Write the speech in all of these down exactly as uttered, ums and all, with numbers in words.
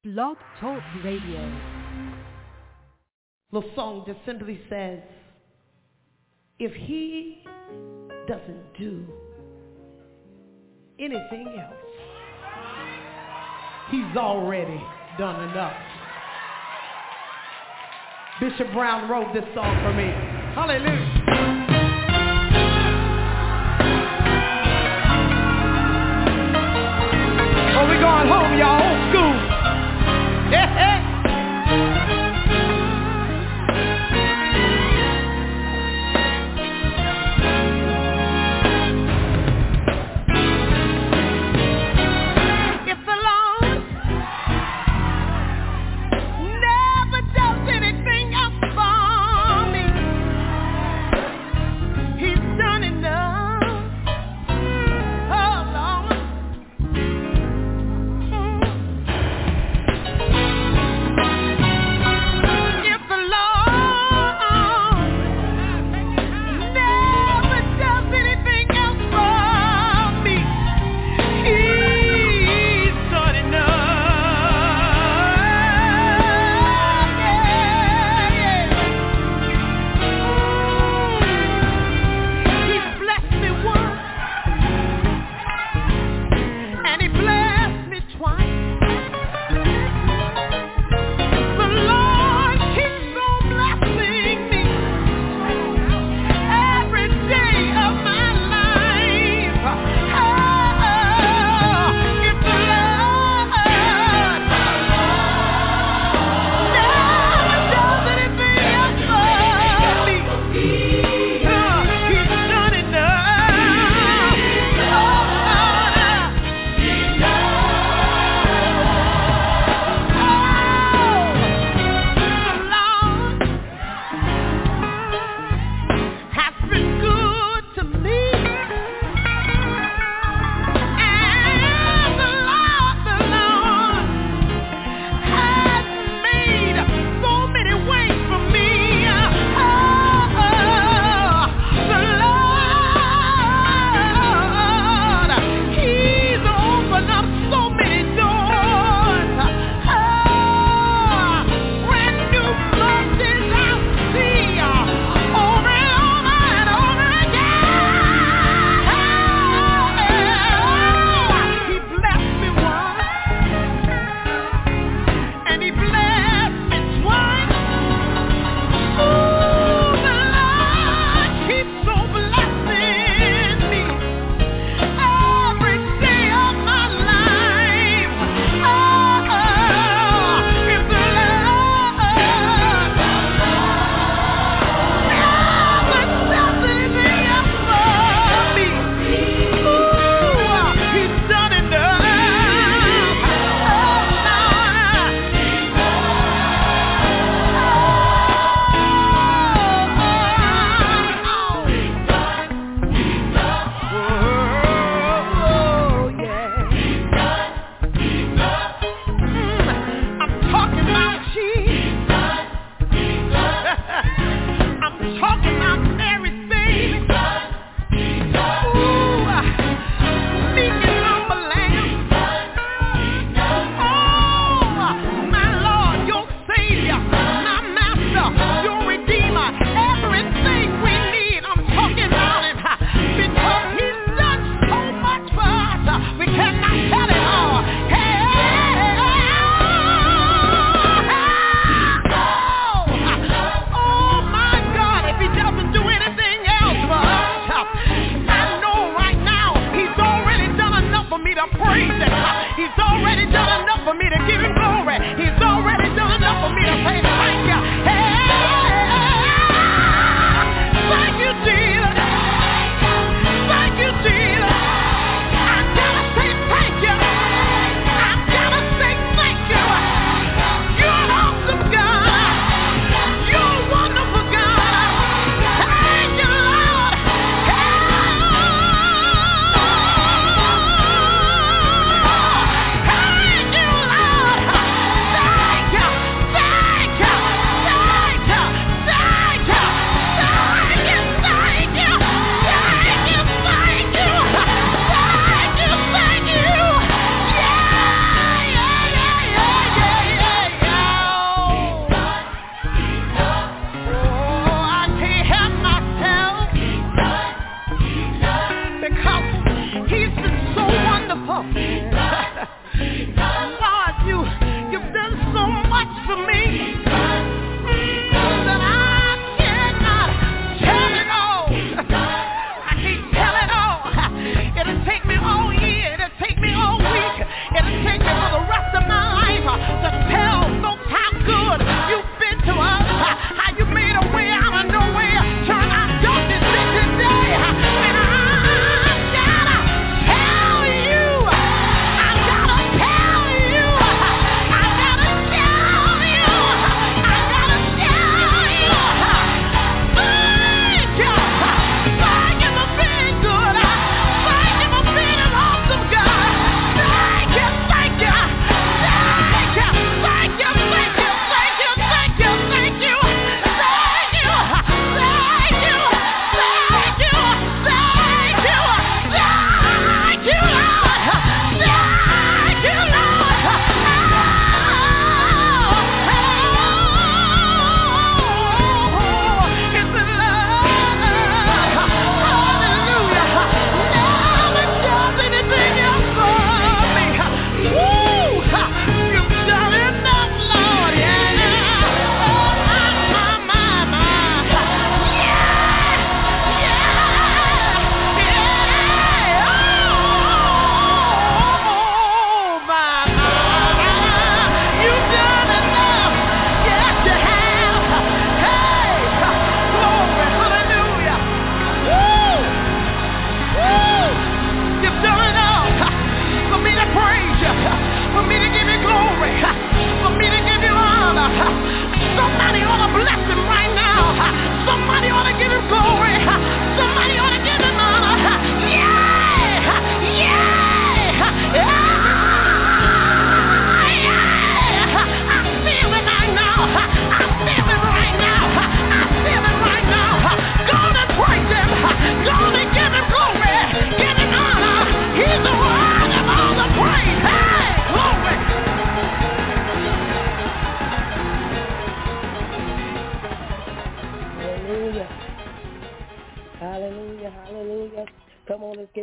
Blog Talk Radio. The song just simply says, if he doesn't do anything else, he's already done enough. Bishop Brown wrote this song for me. Hallelujah. Oh, we going home, y'all. Old school. Hey, hey.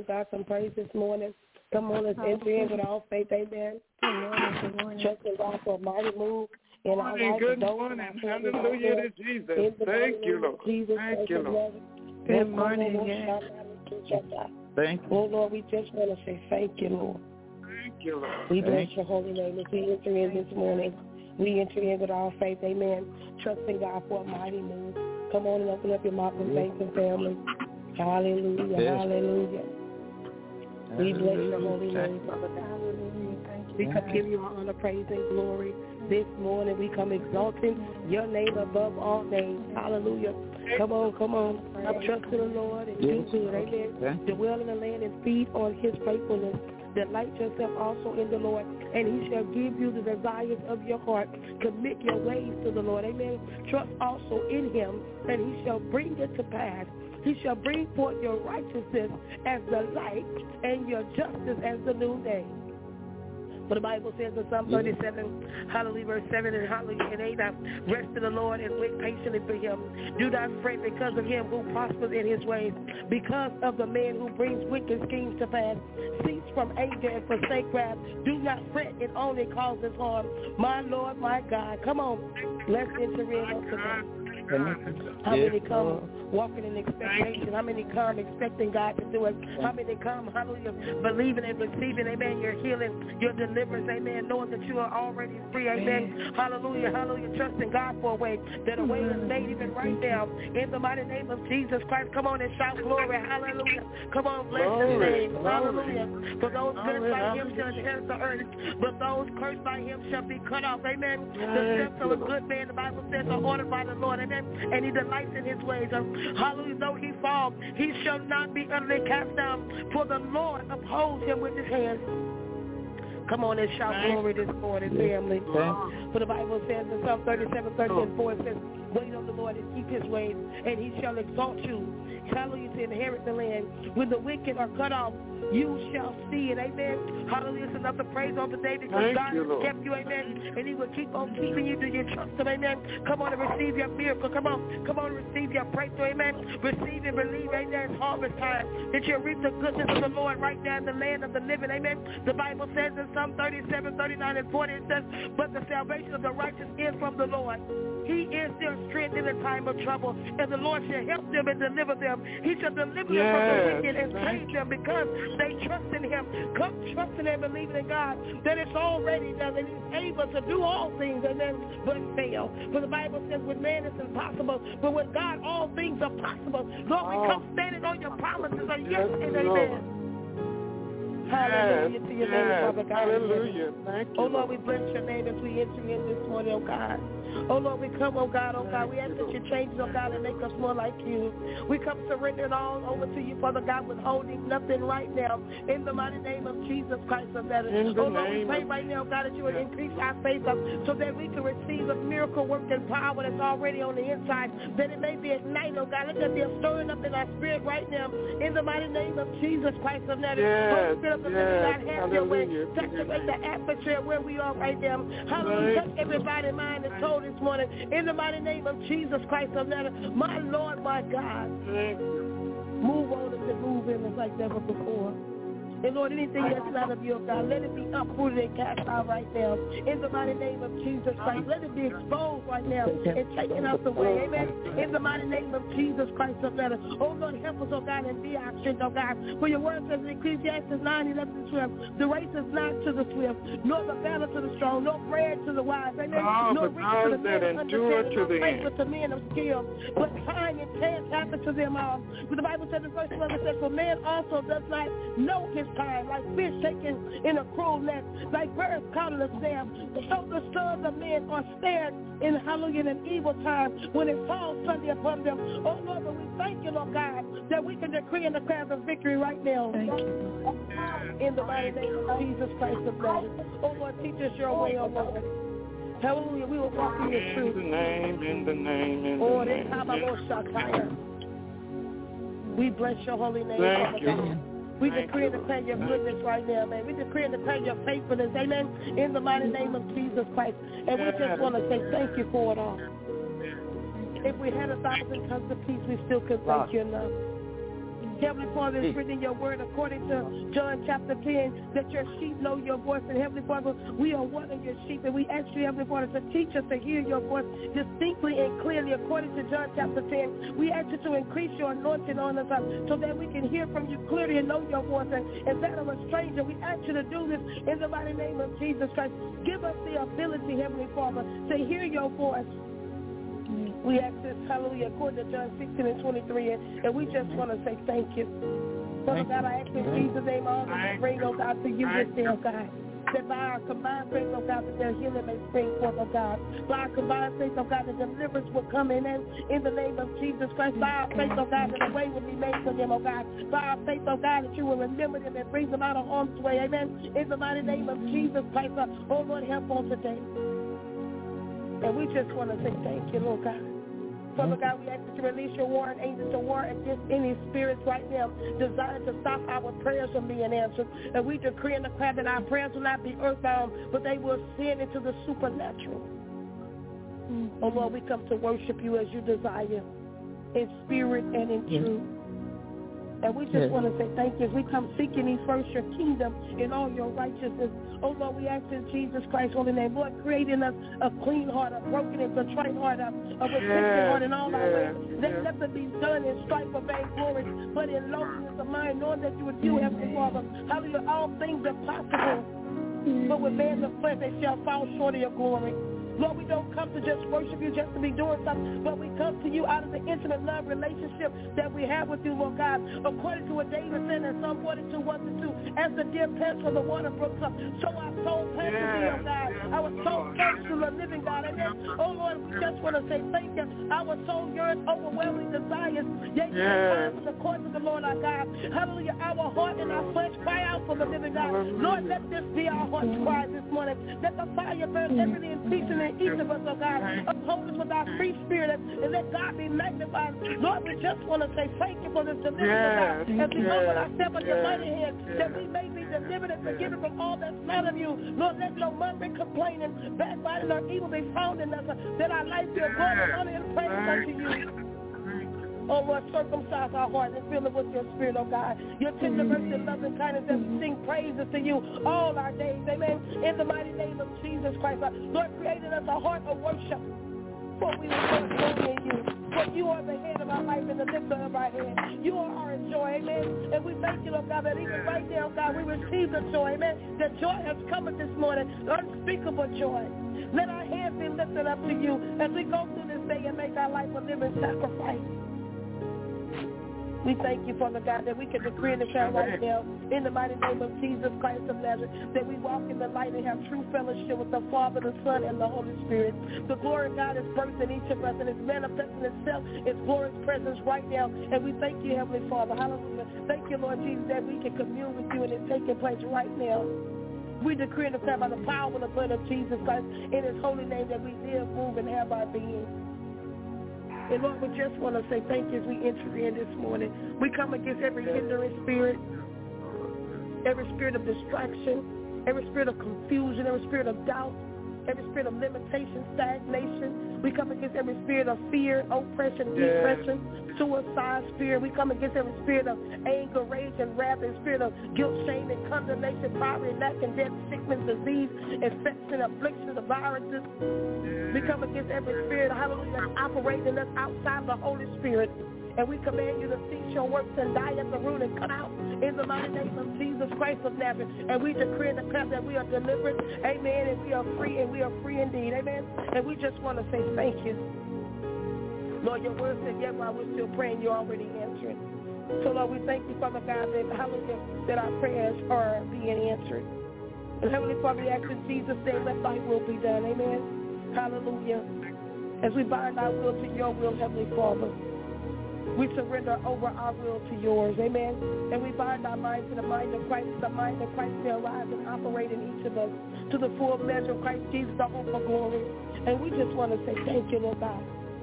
give God some praise this morning. Come on, let's enter in with all faith, amen. Good morning, good morning. Trusting God for a mighty move in our life. Good morning, hallelujah to Jesus. Thank you, Lord. Jesus, thank you, Lord. Good morning, yes. Thank you. Oh, Lord, we just want to say thank you, Lord. Thank you, Lord. We bless your holy name as we enter in this morning. We enter in with all faith, amen. Trusting God for a mighty move. Come on and open up your mouth and thank Him, family. Hallelujah, yes. hallelujah. We bless your holy name, Father God. Hallelujah. Thank you. We come give you honor, praise, and glory. This morning we come exalting your name above all names. Hallelujah. Come on, come on. I'm trusting the Lord and do good. Amen. Dwell in the land and feed on His faithfulness. Delight yourself also in the Lord, and He shall give you the desires of your heart. Commit your ways to the Lord. Amen. Trust also in Him, and He shall bring it to pass. He shall bring forth your righteousness as the light and your justice as the noonday. For the Bible says in Psalm thirty-seven, hallelujah, verse seven and hallelujah and eight, rest in the Lord and wait patiently for Him. Do not fret because of him who prospers in his ways, because of the man who brings wicked schemes to pass. Cease from anger and forsake wrath. Do not fret, it only causes harm. My Lord, my God, come on, let's enter in on today. How many come walking in expectation? How many come expecting God to do it? How many come, hallelujah, believing and receiving, amen, your healing, your deliverance, amen, knowing that you are already free, amen. Hallelujah, hallelujah, trusting God for a way, that a way is made even right now. In the mighty name of Jesus Christ, come on and shout glory, hallelujah. Come on, bless His name, hallelujah. For those cursed by Him shall inherit the earth, but those cursed by Him shall be cut off, amen. The steps of a good man, the Bible says, are ordered by the Lord, amen. And He delights in His ways. Hallelujah. Though he fall, he shall not be utterly cast down, for the Lord upholds him with His hand. Come on and shout glory this morning, family. For the Bible says in Psalm thirty-seven, thirty and four, it says, wait on the Lord and keep His ways, and He shall exalt you. Hallelujah, to inherit the land. When the wicked are cut off, you shall see it, amen. Hallelujah, it's enough to praise on today because Thank God you, has kept you, amen, and He will keep on keeping you. Do you trust Him, amen? Come on and receive your miracle. Come on, come on and receive your breakthrough, amen. Receive and believe, amen. It's harvest time that you'll reap the goodness of the Lord right now in the land of the living, amen. The Bible says in Psalm thirty-seven, thirty-nine, and forty, it says, but the salvation of the righteous is from the Lord. He is their strength in the time of trouble, and the Lord shall help them and deliver them. He shall deliver yes, them from the wicked and save them because they trust in Him. Come trusting and believing in God that it's already done and He's able to do all things and then but fail. For the Bible says with man it's impossible, but with God all things are possible. Lord, we come standing on your promises of yes, yes and amen. Hallelujah yes, to your yes, name, Father God. Hallelujah. Thank you, oh, Lord, we bless your name as we enter in this morning, oh God. Oh, Lord, we come, oh God, oh God. We ask that you change, oh God, and make us more like you. We come surrendering all over to you, Father God, withholding nothing right now. In the mighty name of Jesus Christ of Nazareth. Oh, Lord, we pray right now, God, that you would increase our faith up so that we can receive the miracle working power that's already on the inside, that it may be ignited, oh God. Let there be a stirring up in our spirit right now. In the mighty name of Jesus Christ of Nazareth. Yes, Holy Spirit of the living yes, God, have your way. Saturate the atmosphere where we are right now. Hallelujah. Touch everybody, mind and soul this morning. In the mighty name of Jesus Christ of Nazareth. My Lord, my God. Move on us and move in us like never before. And Lord, anything that's not of you, God, let it be uprooted and cast out right now. In the mighty name of Jesus Christ, let it be exposed right now and taken out the way. Amen. In the mighty name of Jesus Christ of Nazareth. Oh Lord, help us, oh God, and be our strength, oh God. For your word says in Ecclesiastes nine, eleven and twelve, the race is not to the swift, nor the battle to the strong, nor bread to the wise. Amen. Oh, nor riches to the men of understanding, nor favor end. to men of skill. But time and chance happen to them all. But the Bible says in verse twelve, it says, for man also does not know his time, like fish taken in a cruel net, like birds caught in a snare. So the sons of men are snared in hallelujah in an evil time when it falls suddenly upon them. Oh Lord, but we thank you, Lord God, that we can decree and declare the victory right now. Thank you. In the mighty name of Jesus Christ of Nazareth. Oh Lord, teach us your way, oh Lord. Hallelujah, we will walk in your truth. In the name, in the name, in oh, the name. We bless your holy name, Thank you. God. We decree and declare your goodness right now, man. We decree and declare your faithfulness, amen, in the mighty name of Jesus Christ. And we just want to say thank you for it all. If we had a thousand tongues of peace, we still could thank you enough. Heavenly Father, it's written in your word according to John chapter ten that your sheep know your voice. And Heavenly Father, we are one of your sheep, and we ask you, Heavenly Father, to teach us to hear your voice distinctly and clearly according to John chapter ten. We ask you to increase your anointing on us uh, so that we can hear from you clearly and know your voice. And, and that of a stranger, we ask you to do this in the mighty name of Jesus Christ. Give us the ability, Heavenly Father, to hear your voice. We ask this, hallelujah, according to John sixteen and twenty-three, and, and we just want to say thank you. Father God, I ask in Jesus' name all that bring, oh God, to you this day, oh God. That by our combined faith, oh God, that their healing may spring forth, oh God. By our combined faith, oh God, that deliverance will come in and in the name of Jesus Christ. By our faith, oh God, that a way will be made for them, oh God. By our faith, oh God, that you will remember them and bring them out of harm's way, amen. In the mighty name of Jesus Christ, oh Lord, help on today. And we just want to say thank you, Lord God. Father God, we ask that you release your warring angels to war against any spirits right now designed to stop our prayers from being answered. And we decree and declare that our prayers will not be earthbound, but they will ascend into the supernatural. Mm-hmm. Oh, Lord, we come to worship you as you desire, in spirit and in yes. truth. And we just yes. want to say thank you as we come seeking ye first your kingdom in all your righteousness. Oh, Lord, we ask in Jesus Christ's holy name, Lord, create in us a clean heart, a broken and contrite heart, a, a repentant yes. heart in all yes. our ways. Let yes. nothing be done in strife or vainglory, but in lowliness of mind, knowing that you would do, Heavenly Father. Hallelujah, all things are possible. But with man of flesh, they shall fall short of your glory. Lord, we don't come to just worship you just to be doing something, but we come to you out of the intimate love relationship that we have with you, Lord God. According to what David said in Psalm forty-two, one to two, as the deer pants from the water brooks up, so our soul pants to thee, oh God. Our soul pants to the living God. And then, oh Lord, we just want to say thank you. Our soul yearns overwhelming desires. Yea, yes. from the courts of the Lord our God. Hallelujah. Our heart and our flesh cry out for the living God. Lord, let this be our heart's cry this morning. Let the fire burn everything in peace and in each of us, oh God. Uphold us with our free spirit and, and let God be magnified. Lord, we just want to say thank you for this deliverance, yes. God. As we yes. open ourselves in yes. your mighty hand, yes. that we may be delivered and forgiven from all that's not of you. Lord, let no murmuring, complaining, backbiting, or evil be found in us, uh, that our life be a glory, honor, and praise unto you. Oh, Lord, circumcise our hearts and fill it with your spirit, oh God. Your tender mercy, love, and kindness, as we sing praises to you all our days. Amen. In the mighty name of Jesus Christ. Lord, created us a heart of worship, for we will glory in you. For you are the head of our life and the lifter of our head. You are our joy, amen. And we thank you, Lord God, that even right now, God, we receive the joy, amen. The joy has come this morning, unspeakable joy. Let our hands be lifted up to you as we go through this day and make our life a living sacrifice. We thank you, Father God, that we can decree and declare right now, in the mighty name of Jesus Christ of Nazareth, that we walk in the light and have true fellowship with the Father, the Son, and the Holy Spirit. The glory of God is birthed in each of us, and it's manifesting itself, its glorious presence right now. And we thank you, Heavenly Father. Hallelujah. Thank you, Lord Jesus, that we can commune with you, and it's taking place right now. We decree and declare by the power and the blood of Jesus Christ, in his holy name, that we live, move, and have our being. And Lord, we just want to say thank you as we enter in this morning. We come against every hindering spirit, every spirit of distraction, every spirit of confusion, every spirit of doubt, every spirit of limitation, stagnation. We come against every spirit of fear, oppression, depression, suicide spirit. We come against every spirit of anger, rage, and wrath, and spirit of guilt, shame, and condemnation, poverty, lack, and death, sickness, disease, infection, affliction, viruses. We come against every spirit, hallelujah, operating in us outside the Holy Spirit. And we command you to cease your works and die at the root and come out in the mighty name of Jesus Christ of Nazareth. And we decree and declare that we are delivered, amen, and we are free, and we are free indeed, amen. And we just want to say thank you. Lord, your word said, yet while we're still praying, you're already answering. So, Lord, we thank you, Father God, that, hallelujah, that our prayers are being answered. And Heavenly Father, we ask in Jesus' name, let thy will be done, amen. Hallelujah. As we bind our will to your will, Heavenly Father, we surrender over our will to yours, amen. And we bind our minds to the mind of Christ, the mind of Christ may arise and operate in each of us to the full measure of Christ Jesus, the hope of glory. And we just want to say thank you, Lord God.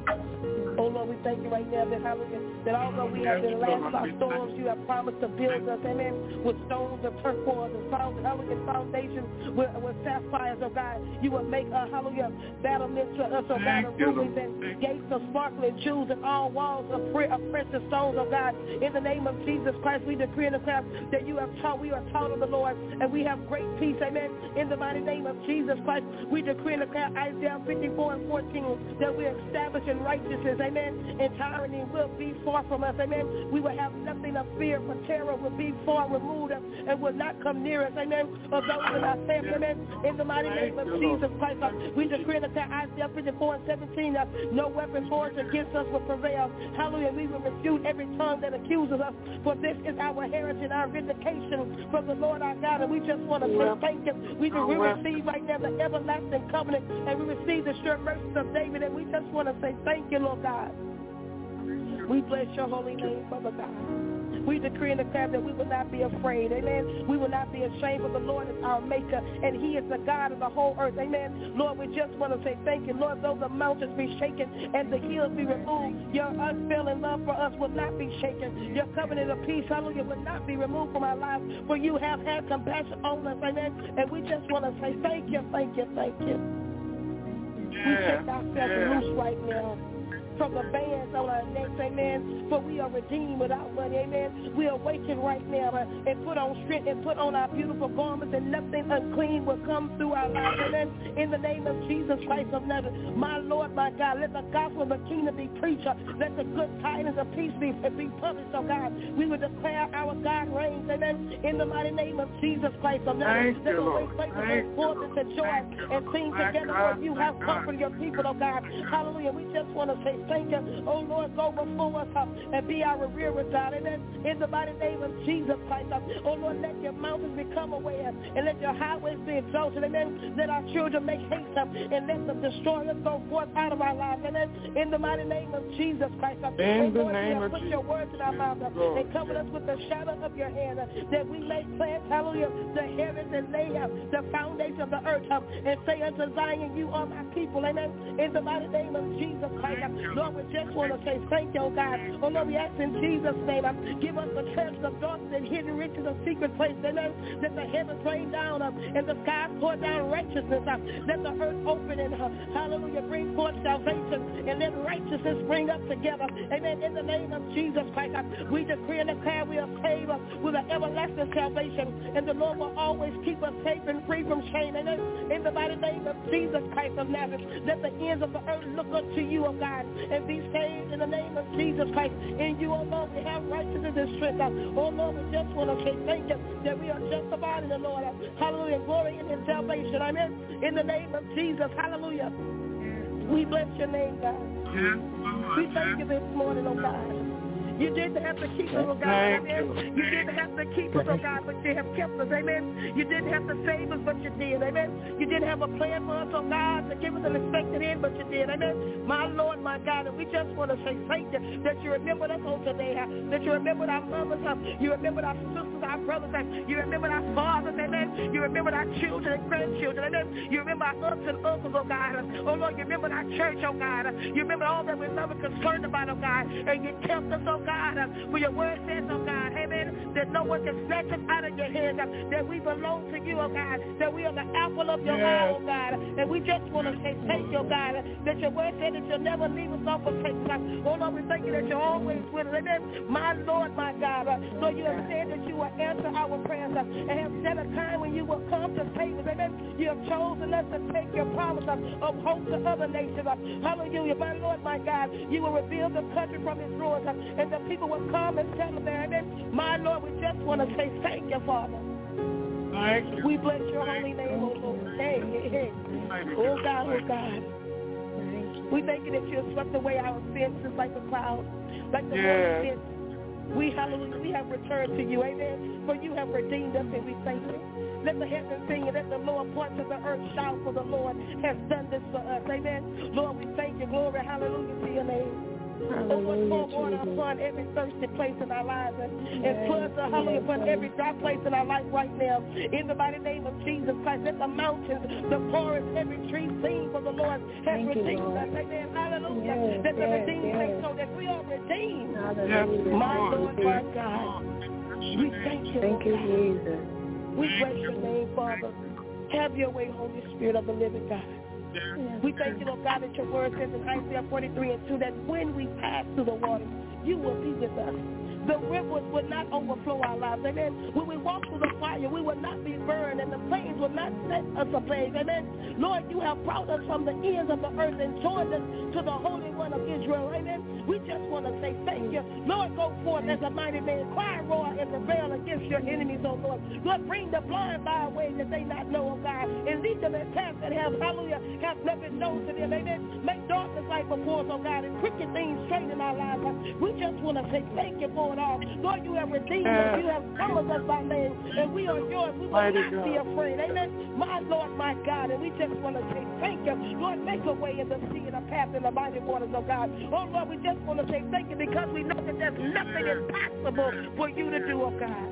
Oh, Lord, we thank you right now that, hallelujah, that although we have been lashed by storms, you have promised to build us, amen, with stones of turquoise and found, elegant foundations with, with sapphires, oh God. You will make, uh, hallelujah, battlements for us, oh God, of rubies and gates of sparkling jewels and all walls of, pre- of precious stones, oh God. In the name of Jesus Christ, we decree and declare that you have taught, we are taught of the Lord, and we have great peace, amen. In the mighty name of Jesus Christ, we decree and declare Isaiah fifty-four and fourteen that we are established in righteousness, amen, and tyranny will be far from us, amen. We will have nothing of fear, for terror will be far removed and will not come near us, amen, of those in our family, amen. In the mighty name of Jesus Christ, we decree and declare Isaiah fifty-four and seventeen that no weapon forged against us will prevail. Hallelujah. We will refute every tongue that accuses us, for this is our heritage, our vindication from the Lord our God, and we just want to say thank you. We, we receive right now the everlasting covenant, and we receive the sure mercies of David, and we just want to say thank you, Lord God. We bless your holy name, Father God. We decree and declare that we will not be afraid, amen. We will not be ashamed, for the Lord is our maker, and he is the God of the whole earth, amen. Lord, we just want to say thank you. Lord, though the mountains be shaken and the hills be removed, your unfailing love for us will not be shaken. Your covenant of peace, hallelujah, will not be removed from our lives, for you have had compassion on us, amen. And we just want to say thank you, thank you, thank you. Yeah, we take ourselves yeah. loose right now from the bands on our necks, amen, for we are redeemed without money, amen. We awaken right now uh, and put on strength and put on our beautiful garments, and nothing unclean will come through our lives, amen. In the name of Jesus Christ of Nazareth, my Lord, my God, let the gospel of the kingdom be preached. Let the good tidings of peace be, be published, oh God. We will declare our God reigns, amen, in the mighty name of Jesus Christ of Nazareth. Let the waste places bring forth into joy and sing together what you have comforted your people, oh God. Hallelujah. We just want to say thank you. Oh, Lord, go before us uh, and be our rear God. Amen. In the mighty name of Jesus Christ. Uh, oh, Lord, let your mountains become aware and let your highways be exalted. Amen. Let our children make haste uh, and let the destroyers go forth out of our lives. Amen. In the mighty name of Jesus Christ. Uh, in oh, the Lord, name you have of put Jesus. your words in our mouth uh, and covered us with the shadow of your hand uh, that we may plant, hallelujah, the heavens and lay out the foundation of the earth uh, and say unto Zion, you are my people. Amen. In the mighty name of Jesus Christ. Uh, Lord, we just want to say thank you, oh God. Oh, Lord, we ask in Jesus' name, um, give us the treasures of darkness and hidden riches of secret places. Amen. Let the heavens rain down um, and the skies pour down righteousness. Um, let the earth open and, uh, hallelujah, bring forth salvation and let righteousness spring up together. Amen. In the name of Jesus Christ, uh, we decree and declare we are saved uh, with an everlasting salvation, and the Lord will always keep us safe and free from shame. Amen. In the mighty name of Jesus Christ of Nazareth, let the ends of the earth look up to you, oh God, and be saved in the name of Jesus Christ. In you, oh Lord, we have righteousness and strength. Oh Lord, we just want to say thank you that we are justified in the Lord. Hallelujah. Glory in his salvation. Amen. In the name of Jesus. Hallelujah. We bless your name, God. We thank you this morning, oh God. You didn't have to keep us, oh God, amen. You didn't have to keep us, oh God, but you have kept us, amen. You didn't have to save us, but you did, amen. You didn't have a plan for us, oh God, to give us an expected end, but you did, amen. My Lord, my God, and we just want to say thank you that you remembered us on today, that you remembered our mothers, you remembered our sisters, our brothers, you remembered our fathers, amen. You remembered our children and grandchildren, amen. You remember our aunts and uncles, oh God. Oh Lord, you remembered our church, oh God. You remember all that we love and concerned about, oh God, and you kept us, oh God. God, for your word says, oh God, amen, that no one can snatch us out of your hands, that we belong to you, oh God, that we are the apple of your eye, oh God, and we just want to say thank you, oh God, that your word said that you'll never leave us off of faith. Oh Lord, we thank you that you're always with us, amen. My Lord, my God, Lord, you have said that you will answer our prayers and have set a time when you will come to save us, amen. You have chosen us to take your promise of hope to other nations. Hallelujah, my Lord, my God, you will reveal the country from its ruins, and the people will come and settle there. Amen. My Lord, we just want to say thank you, Father. Thank you. We bless your holy name, oh Lord. Hey, hey, hey. Oh God, oh God. We thank you that you have swept away our sins just like the cloud, like the yeah. morning mist. We, hallelujah, we have returned to you, amen. For you have redeemed us, and we thank you. Let the heavens sing and let the lower parts of the earth shout, for the Lord has done this for us, amen. Lord, we thank you. Glory, hallelujah to your name. Hallelujah, oh Lord, pour water upon every thirsty place in our lives and, and floods, hallelujah, upon every dark place in our life right now. In the mighty name of Jesus Christ, let the mountains, the forests, every tree sing for the Lord has redeemed us. Amen. Hallelujah. Yes, let the yes, redeemed yes. say so that we are redeemed. Hallelujah. My Lord, my God. We thank you, Thank you, Jesus. We bless your name, Father. Have your way, Holy Spirit of the living God. Yes. We thank you, Lord God, that your word says in Isaiah forty-three and two that when we pass through the water, you will be with us. The rivers will not overflow our lives. Amen. When we walk through the fire, we will not be burned, and the flames will not set us ablaze. Amen. Lord, you have brought us from the ends of the earth and joined us to the Holy One of Israel. Amen. We just want to say thank you. Lord, go forth as a mighty man. Cry, roar, and prevail against your enemies, oh Lord. Lord, bring the blind by a way that they not know, oh God, and lead them in paths that have, hallelujah, have never known to them. Amen. Make darkness like before, oh God, and crooked things straight in our lives. We just want to say thank you for it all. Lord, you have redeemed us. You have called us by name, and we are yours. We will Mighty not God. be afraid. Amen. My Lord, my God, and we just want to say thank you. Lord, make a way in the sea and a path in the mighty waters, oh God. Oh, Lord, we just want to say thank you because we know that there's nothing impossible for you to do, oh God.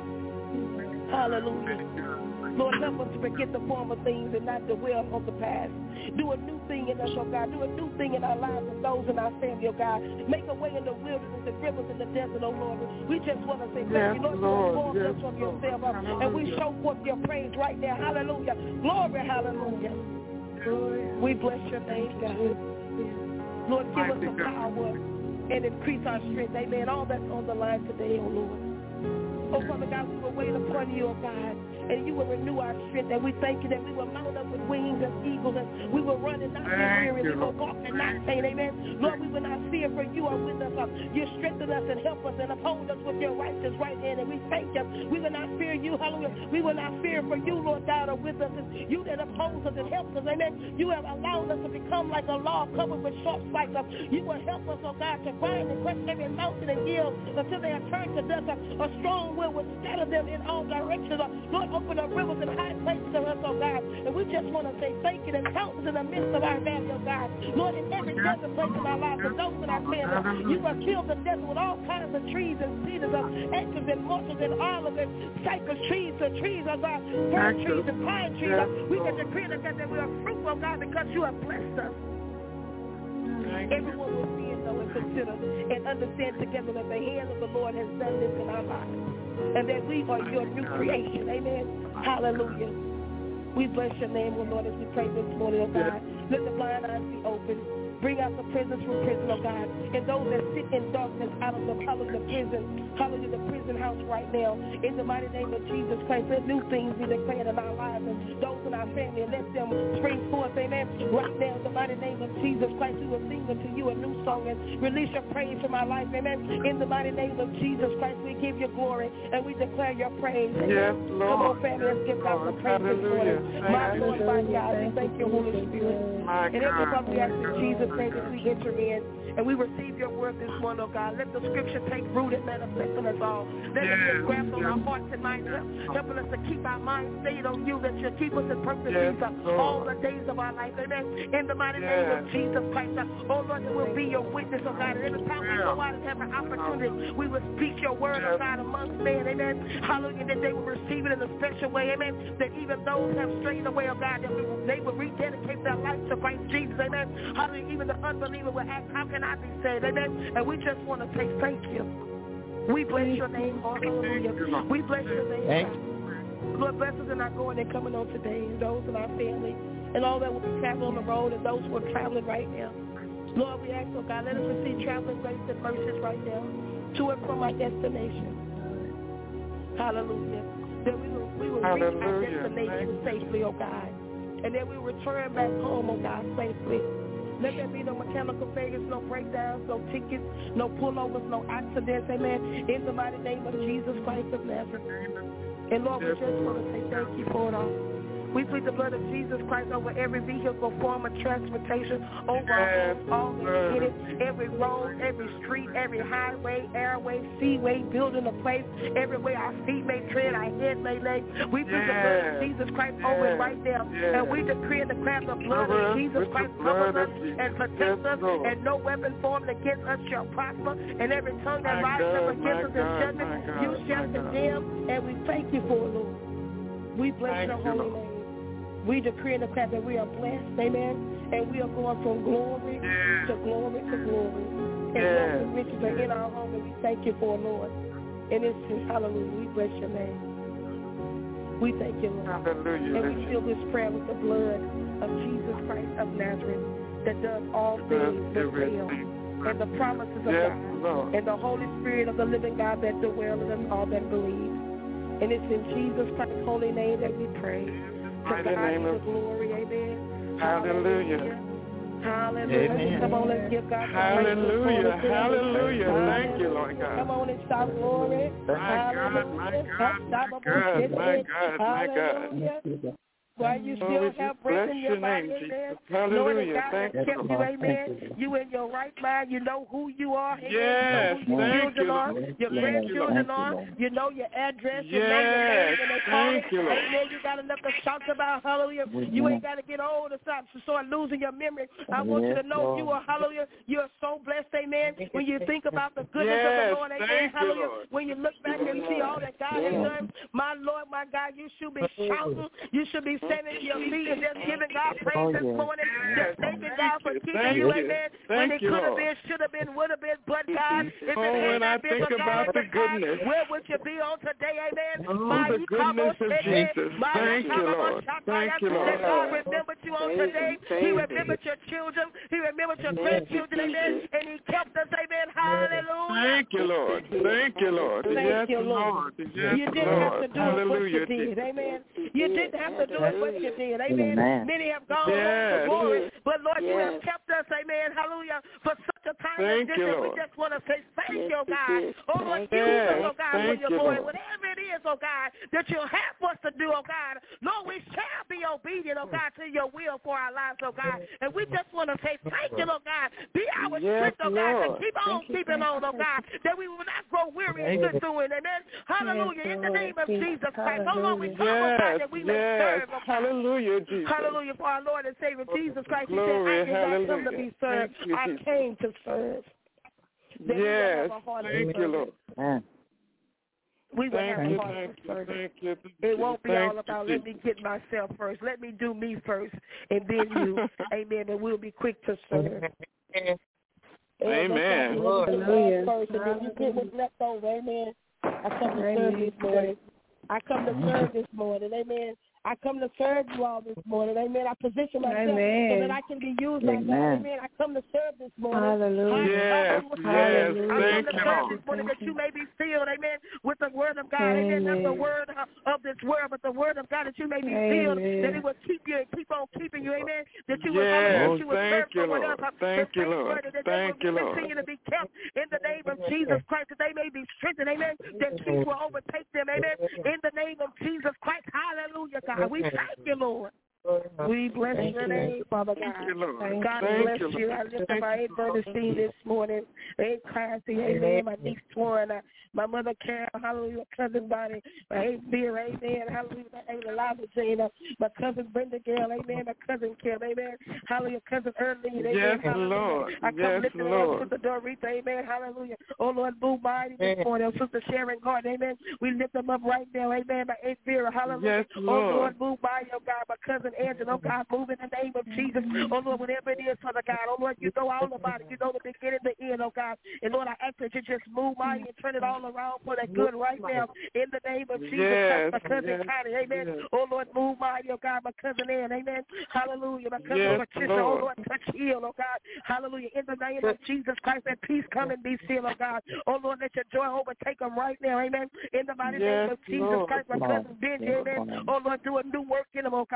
Hallelujah. Lord, help us to forget the former things and not dwell on the past. Do a new thing in us, oh God. Do a new thing in our lives and those in our family, oh God. Make a way in the wilderness, the rivers, in the desert, oh Lord. We just want to say thank yes, you, Lord, Lord you informed yes, us from yourself, uh, and we show forth your praise right now. Hallelujah. Glory, hallelujah. We bless your name, God. Lord, give us the power and increase our strength. Amen. All that's on the line today, oh Lord. Oh, Father God, we will wait upon you, oh God, and you will renew our strength. And we thank you that we will mount up with wings as eagles, and we will run and not be weary. We will walk and not faint. Amen. Lord, we will not fear, for you are with us. You strengthen us and help us and uphold us with your righteous right hand. And we thank you. We will not fear you. Hallelujah. We will not fear, for you, Lord God, are with us. It's you that upholds us and helps us. Amen. You have allowed us to become like a log covered with sharp spikes. You will help us, oh God, to bind and crush every mountain and hill until they are turned to dust. A strong will will scatter them in all directions. Lord, open up rivers and high places to us, oh God. And we just want to say thank you. And count us in the midst of our valley, oh God. Lord, in every desert place in our lives, and those in our family, you have filled the desert with all kinds of trees and cedars, of acres and myrtles and olives and cypress trees, the trees of God, fir trees and pine trees. We can decree that we are fruitful, God, because you have blessed us. Everyone will see and know and consider and understand together that the hand of the Lord has done this in our lives, and that we are your new creation. Amen. Hallelujah. We bless your name, O Lord, as we pray this morning, oh God. Let the blind eyes be open. Bring out the prisoners from prison, oh God. And those that sit in darkness out of the, hallelujah, prison, hallelujah, the prison house right now. In the mighty name of Jesus Christ, let new things be declared in our lives and those in our family, and let them spring forth, amen. Right now, in the mighty name of Jesus Christ, we will sing unto you a new song and release your praise from our life, amen. In the mighty name of Jesus Christ, we give you glory and we declare your praise. Amen. Yes, Lord. Come on, family, let's give God some praise this morning. My Lord, my God, we thank you, Holy Spirit. My and every time we ask in Jesus' name that we enter in and we receive your word this morning, oh God. Let the scripture take root and manifest in us all. Let yes. it be grasped on our hearts and minds, helping us to keep our minds stayed on you, that you'll keep us in perfect yes. peace uh, all the days of our life. Amen. In the mighty yes. name of Jesus Christ, uh, oh Lord, that we'll be your witness, oh God. And every time we go out and have an opportunity, we will speak your word, yes. oh God, amongst men. Amen. Hallelujah, that they will receive it in a special way. Amen. That even those have strayed away, oh God, that they will rededicate their life to Christ Jesus. Amen. Hallelujah. Even the unbeliever will ask, how can I be saved? Amen. And we just want to say thank you. We bless your name, Lord. Hallelujah. We bless your name, God. Lord, bless us in our going and coming on today, and those in our family, and all that will be traveling on the road, and those who are traveling right now. Lord, we ask, oh God, let us receive traveling grace and mercies right now to and from our destination. Hallelujah. That we will, we will reach our destination safely, oh God. And then we return back home, oh God, safely. Let there be no mechanical failures, no breakdowns, no tickets, no pullovers, no accidents, amen. In the mighty name of Jesus Christ of Nazareth. And Lord, we just want to say thank you for it all. We plead the blood of Jesus Christ over every vehicle, form of transportation, over our homes, all the city, every road, every street, every highway, airway, seaway, building a place, everywhere our feet may tread, our head may lay. We plead the blood of Jesus Christ over it right now. And we decree and declare the blood of Jesus Christ covers us and protects us, and no weapon formed against us shall prosper, and every tongue that rises up against us in judgment, you shall condemn, and we thank you for it, Lord. We bless your holy name. We decree and declare that we are blessed, amen, and we are going from glory to glory to glory. And yeah. Those riches are in our home, and we thank you for it, Lord. And it's just, hallelujah, we bless your name. We thank you, Lord. Hallelujah. And we seal this prayer with the blood of Jesus Christ of Nazareth that does all things but fail. And the promises of yes, God. Lord. And the Holy Spirit of the living God that dwells in us all that believe. And it's in Jesus Christ's holy name that we pray. To God be the glory, amen. Hallelujah. Hallelujah. Amen. Come on, let's give God Hallelujah. Hallelujah. Thank you, Lord God. Come on and shout glory. My God, my God, my God, my God, my God. While you still have breath in your body, amen. Knowing that God has kept you, amen. You in your right mind, you know who you are, amen. Yes, you know who your children you. are, your grandchildren are, you know your address, you know your name, and they call it. You, amen. You got enough to shout about, hallelujah. You ain't got to get old or stop, so start losing your memory. I want you to know you are, hallelujah, you're so blessed, amen. When you think about the goodness yes, of the Lord, amen, hallelujah. When you look back and see all that God has done, my Lord, my God, you should be shouting. You should be standing to your feet and just giving God praise oh, this yeah. morning. Just thanking God for keeping Thank you, you. amen. Thank when it you, could have Lord. been, should have been, would have been, but God, if oh, it had not been think for about God, the goodness. God, where would you be on today, amen? Oh, my the goodness of Jesus. Thank you, Lord. Thank you, Lord. That God remembered you on today. He remembered your children. He remembered your grandchildren, amen. And he kept us, amen. Hallelujah. Thank you, Lord. Thank you, Lord. Thank yes, you, Lord. Yes, you didn't Lord. have to do Hallelujah. it, but you did, amen. You didn't have to do it, but you did, amen. Amen. Many have gone yes. home to glory, but Lord, yes. you have kept us, amen. Hallelujah. For such a time thank as this, you, and we Lord. just want to say thank yes, you, oh God. Oh Lord, yes. use us, oh God, thank for your you, glory. Lord. Whatever it is, oh God, that you have us to do, oh God. Lord, we shall be obedient, oh God, to your will for our lives, oh God. And we just want to say thank you, oh God. Be our yes, strength, oh God, Lord. to keep on thank keeping you, on, oh God, that we will not grow weary in good doing, amen. Hallelujah. In the name of Jesus Christ. Oh Lord, we come, oh God, that we may yes. serve, oh God. Hallelujah, Jesus. Hallelujah for our Lord and Savior Jesus Christ. He Glory, said, I did hallelujah. not come to be served. You, I came to serve. That yes, thank you, Lord. Amen. We will thank have you, a heart thank to serve. you, thank you. It won't be thank all about you. let me get myself first. Let me do me first, and then you. Amen. And we'll be quick to serve. Amen. Hallelujah. First, and then you get what's left over. Amen. I come to serve this morning. I come to serve this morning. Amen. I come to serve you all this morning. Amen. I position myself Amen. so that I can be used by God. Amen. I come to serve this morning. Hallelujah. Yes, yes. I come to Thank serve you. this morning that you may be filled, amen, with the word of God. Amen. Not the word of this world, but the word of God that you may be filled, that it will keep you and keep on keeping you. Amen. That you will, yes, that you will serve you, someone else. Thank you, Lord. That Thank they you, will Lord. continue to be kept in the name of Jesus Christ, that they may be strengthened. Amen. That peace will overtake them. Amen. In the name of Jesus Christ. Hallelujah, God. We thank you, Lord. We bless Thank your name, Father God. Thank you, Lord. God Thank bless you, you. I lift up my Aunt Bernstein this morning. Aunt Classy, amen. My niece Swan, uh, my mother Carol, hallelujah. My cousin Bonnie, my Aunt Vera, amen. Hallelujah. My Aunt Eliza Jane, my cousin Brenda Gale, amen. My cousin Kim, amen. Hallelujah. Cousin Earlene, amen. Yes, hallelujah. Lord. I come yes, lifting Lord. up Sister Dorita, amen. Hallelujah. Oh, Lord, move mighty this morning. Sister Sharon Gordon, amen. We lift them up right now, amen. My Aunt Vera, hallelujah. Yes, oh, Lord. Lord, move by your God. My cousin Angela, oh, God, move in the name of Jesus. Oh, Lord, whatever it is, Father God. Oh, Lord, you know all about it. You know the beginning, the end, oh, God. And, Lord, I ask that you just move mighty and turn it all around for that good right now. In the name of Jesus yes, Christ, my cousin yes, Connie, amen. Yes. Oh, Lord, move mighty, oh, God. My cousin Ann, amen. Hallelujah. My cousin yes, Patricia, Lord. oh, Lord, touch heal, oh, God. Hallelujah. In the name of Jesus Christ, that peace come and be still, oh, God. Oh, Lord, let your joy overtake them right now, amen. In the mighty yes, name of Jesus Lord. Christ, my cousin Benji, amen. Oh, Lord, do a new work in them, oh, God. Hallelujah.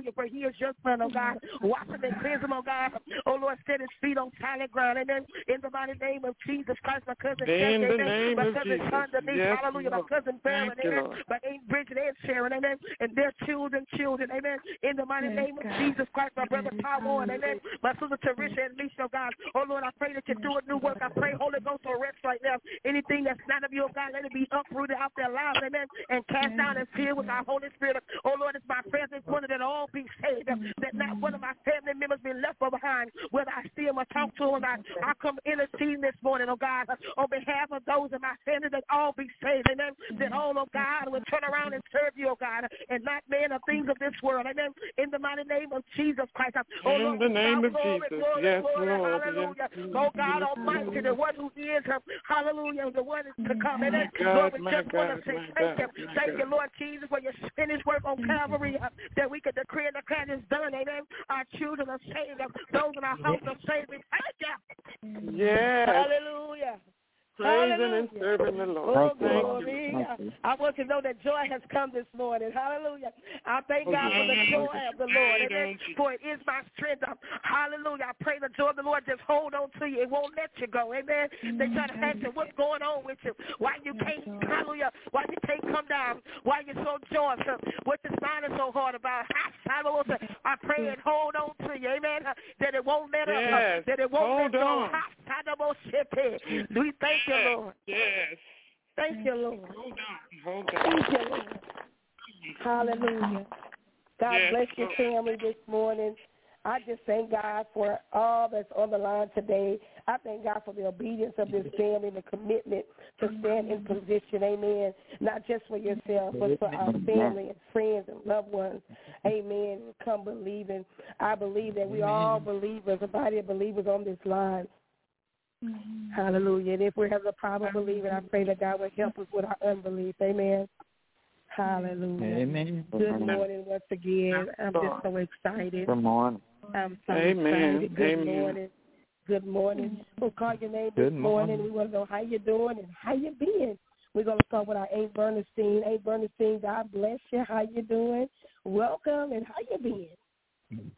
hallelujah, for he is your son, oh God. Wash him and cleanse him, oh God. Oh Lord, set his feet on solid ground. Amen. In the mighty name of Jesus Christ, my cousin In Shelly, the name my of cousin Jesus. Sean Denise, Yes, hallelujah, Lord. my cousin Farron, Thank you, amen. Lord. My Aunt Bridget and Sharon, amen. And their children, children, amen. In the mighty Yes, name of God. Jesus Christ, my brother Yes, Paul Warren, amen. My sister Teresa and Lisa, oh God. Oh Lord, I pray that you do a new work. I pray, Holy Ghost, arrest right now. Anything that's not of you, oh God, let it be uprooted out their lives, amen. And cast down and filled with our Holy Spirit. Oh Lord, it's my prayer this morning that all be saved. That not one of my family members be left behind. Whether I see them or talk to them or not, I come interceding this morning, oh God, on behalf of those in my family that all be saved, amen. That all, oh God, will turn around and serve you, oh God, and not men or things of this world, amen. In the mighty name of Jesus Christ. Oh In Lord, the name of glory, Jesus. glory, Yes, glory, Lord. hallelujah. Yes, Oh God yes, Almighty, the one who is, hallelujah, the one is to come, amen. My God, Lord, we my just want to God, say my thank God, you. my Thank you, God. Lord Jesus, for your finished work on Calvary, uh, that we can decree and declare this done, amen. Our children are saved. Uh, those in our house are saved. We thank you. Yes. Hallelujah. Praising Hallelujah. and serving the Lord. Oh, Thank glory. you. I want you to know that joy has come this morning. Hallelujah. I thank God for the joy of the Lord. Amen. For it is my strength. Hallelujah. I pray the joy of the Lord just hold on to you. It won't let you go. Amen. They try to ask you what's going on with you. Why you can't, hallelujah, why you can't come down. Why you're so joyful. What your mind is so hard about. I pray and hold on to you. Amen. That it won't let up. Yes. That it won't Hold let go. on. We thank you, Lord. Yes. Thank you, Lord. Hold on. Hold on. Thank you, Lord. Hallelujah. God Yes, bless your Lord. family this morning. I just thank God for all that's on the line today. I thank God for the obedience of this family, the commitment to stand in position, amen, not just for yourself, but for our family and friends and loved ones, amen, come believing. I believe that we all believers, a body of believers on this line. Mm-hmm. Hallelujah. And if we have the power of believing, I pray that God will help us with our unbelief. Amen. Hallelujah. Amen. Good morning once again. I'm just so excited. Good morning. I'm so Amen. excited. Good Amen. morning. Good morning. We'll call your name Good this morning. morning. We want to know how you're doing and how you been. We're going to start with our Aunt Bernstein. Aunt Bernstein, God bless you. How you doing? Welcome, and how you been?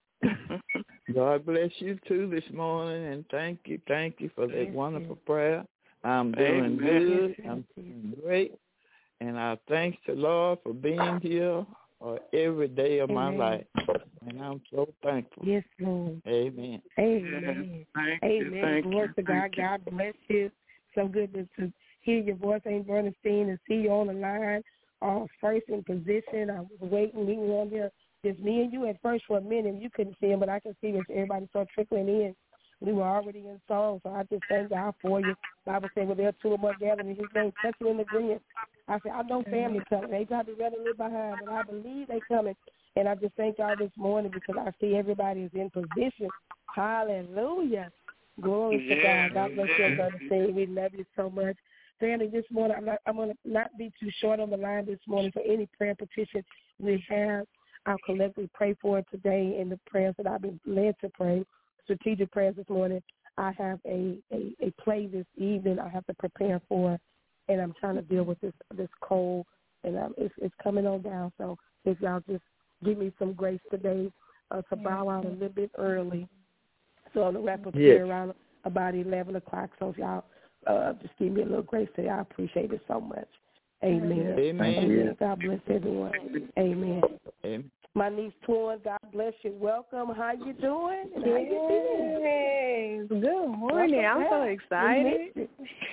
God bless you too this morning, and thank you, thank you for that Yes, wonderful yes. prayer. I'm doing Amen. good. Yes, I'm yes. doing great, and I thank the Lord for being here uh, every day of my Amen. life, and I'm so thankful. Yes, Lord. Amen. Amen. Thank Amen. you. Thank Glory you. to God. Thank you. God bless you. So good to, to hear your voice, Aunt Bernstein, and see you on the line, all first in position. I was waiting. We were on there, just me and you at first for a minute. You couldn't see him, but I can see as everybody started trickling in. We were already in song, so I just thank God for you. The Bible said, well, there are two or more gathered in his name, touching in agreement. I said, I know family coming. They got to be running a little behind, but I believe they coming. And I just thank y'all this morning because I see everybody is in position. Hallelujah. Glory to Yeah. God. God bless you, Aunt Bernstein. We love you so much. Family, this morning, I'm, not, I'm going to not be too short on the line this morning for any prayer petition we have. I'll collectively pray for it today in the prayers that I've been led to pray, strategic prayers this morning. I have a, a, a play this evening I have to prepare for, and I'm trying to deal with this this cold, and um, it's, it's coming on down. So if y'all just give me some grace today uh, to bow out a little bit early. So I'm going to wrap up here Yes. around about eleven o'clock. So if y'all uh, just give me a little grace today, I appreciate it so much. Amen. Amen. Amen. God bless everyone. Amen. Amen. My niece Twin, God bless you. Welcome. How you doing? And how you Hey, good morning. Welcome I'm so back. excited.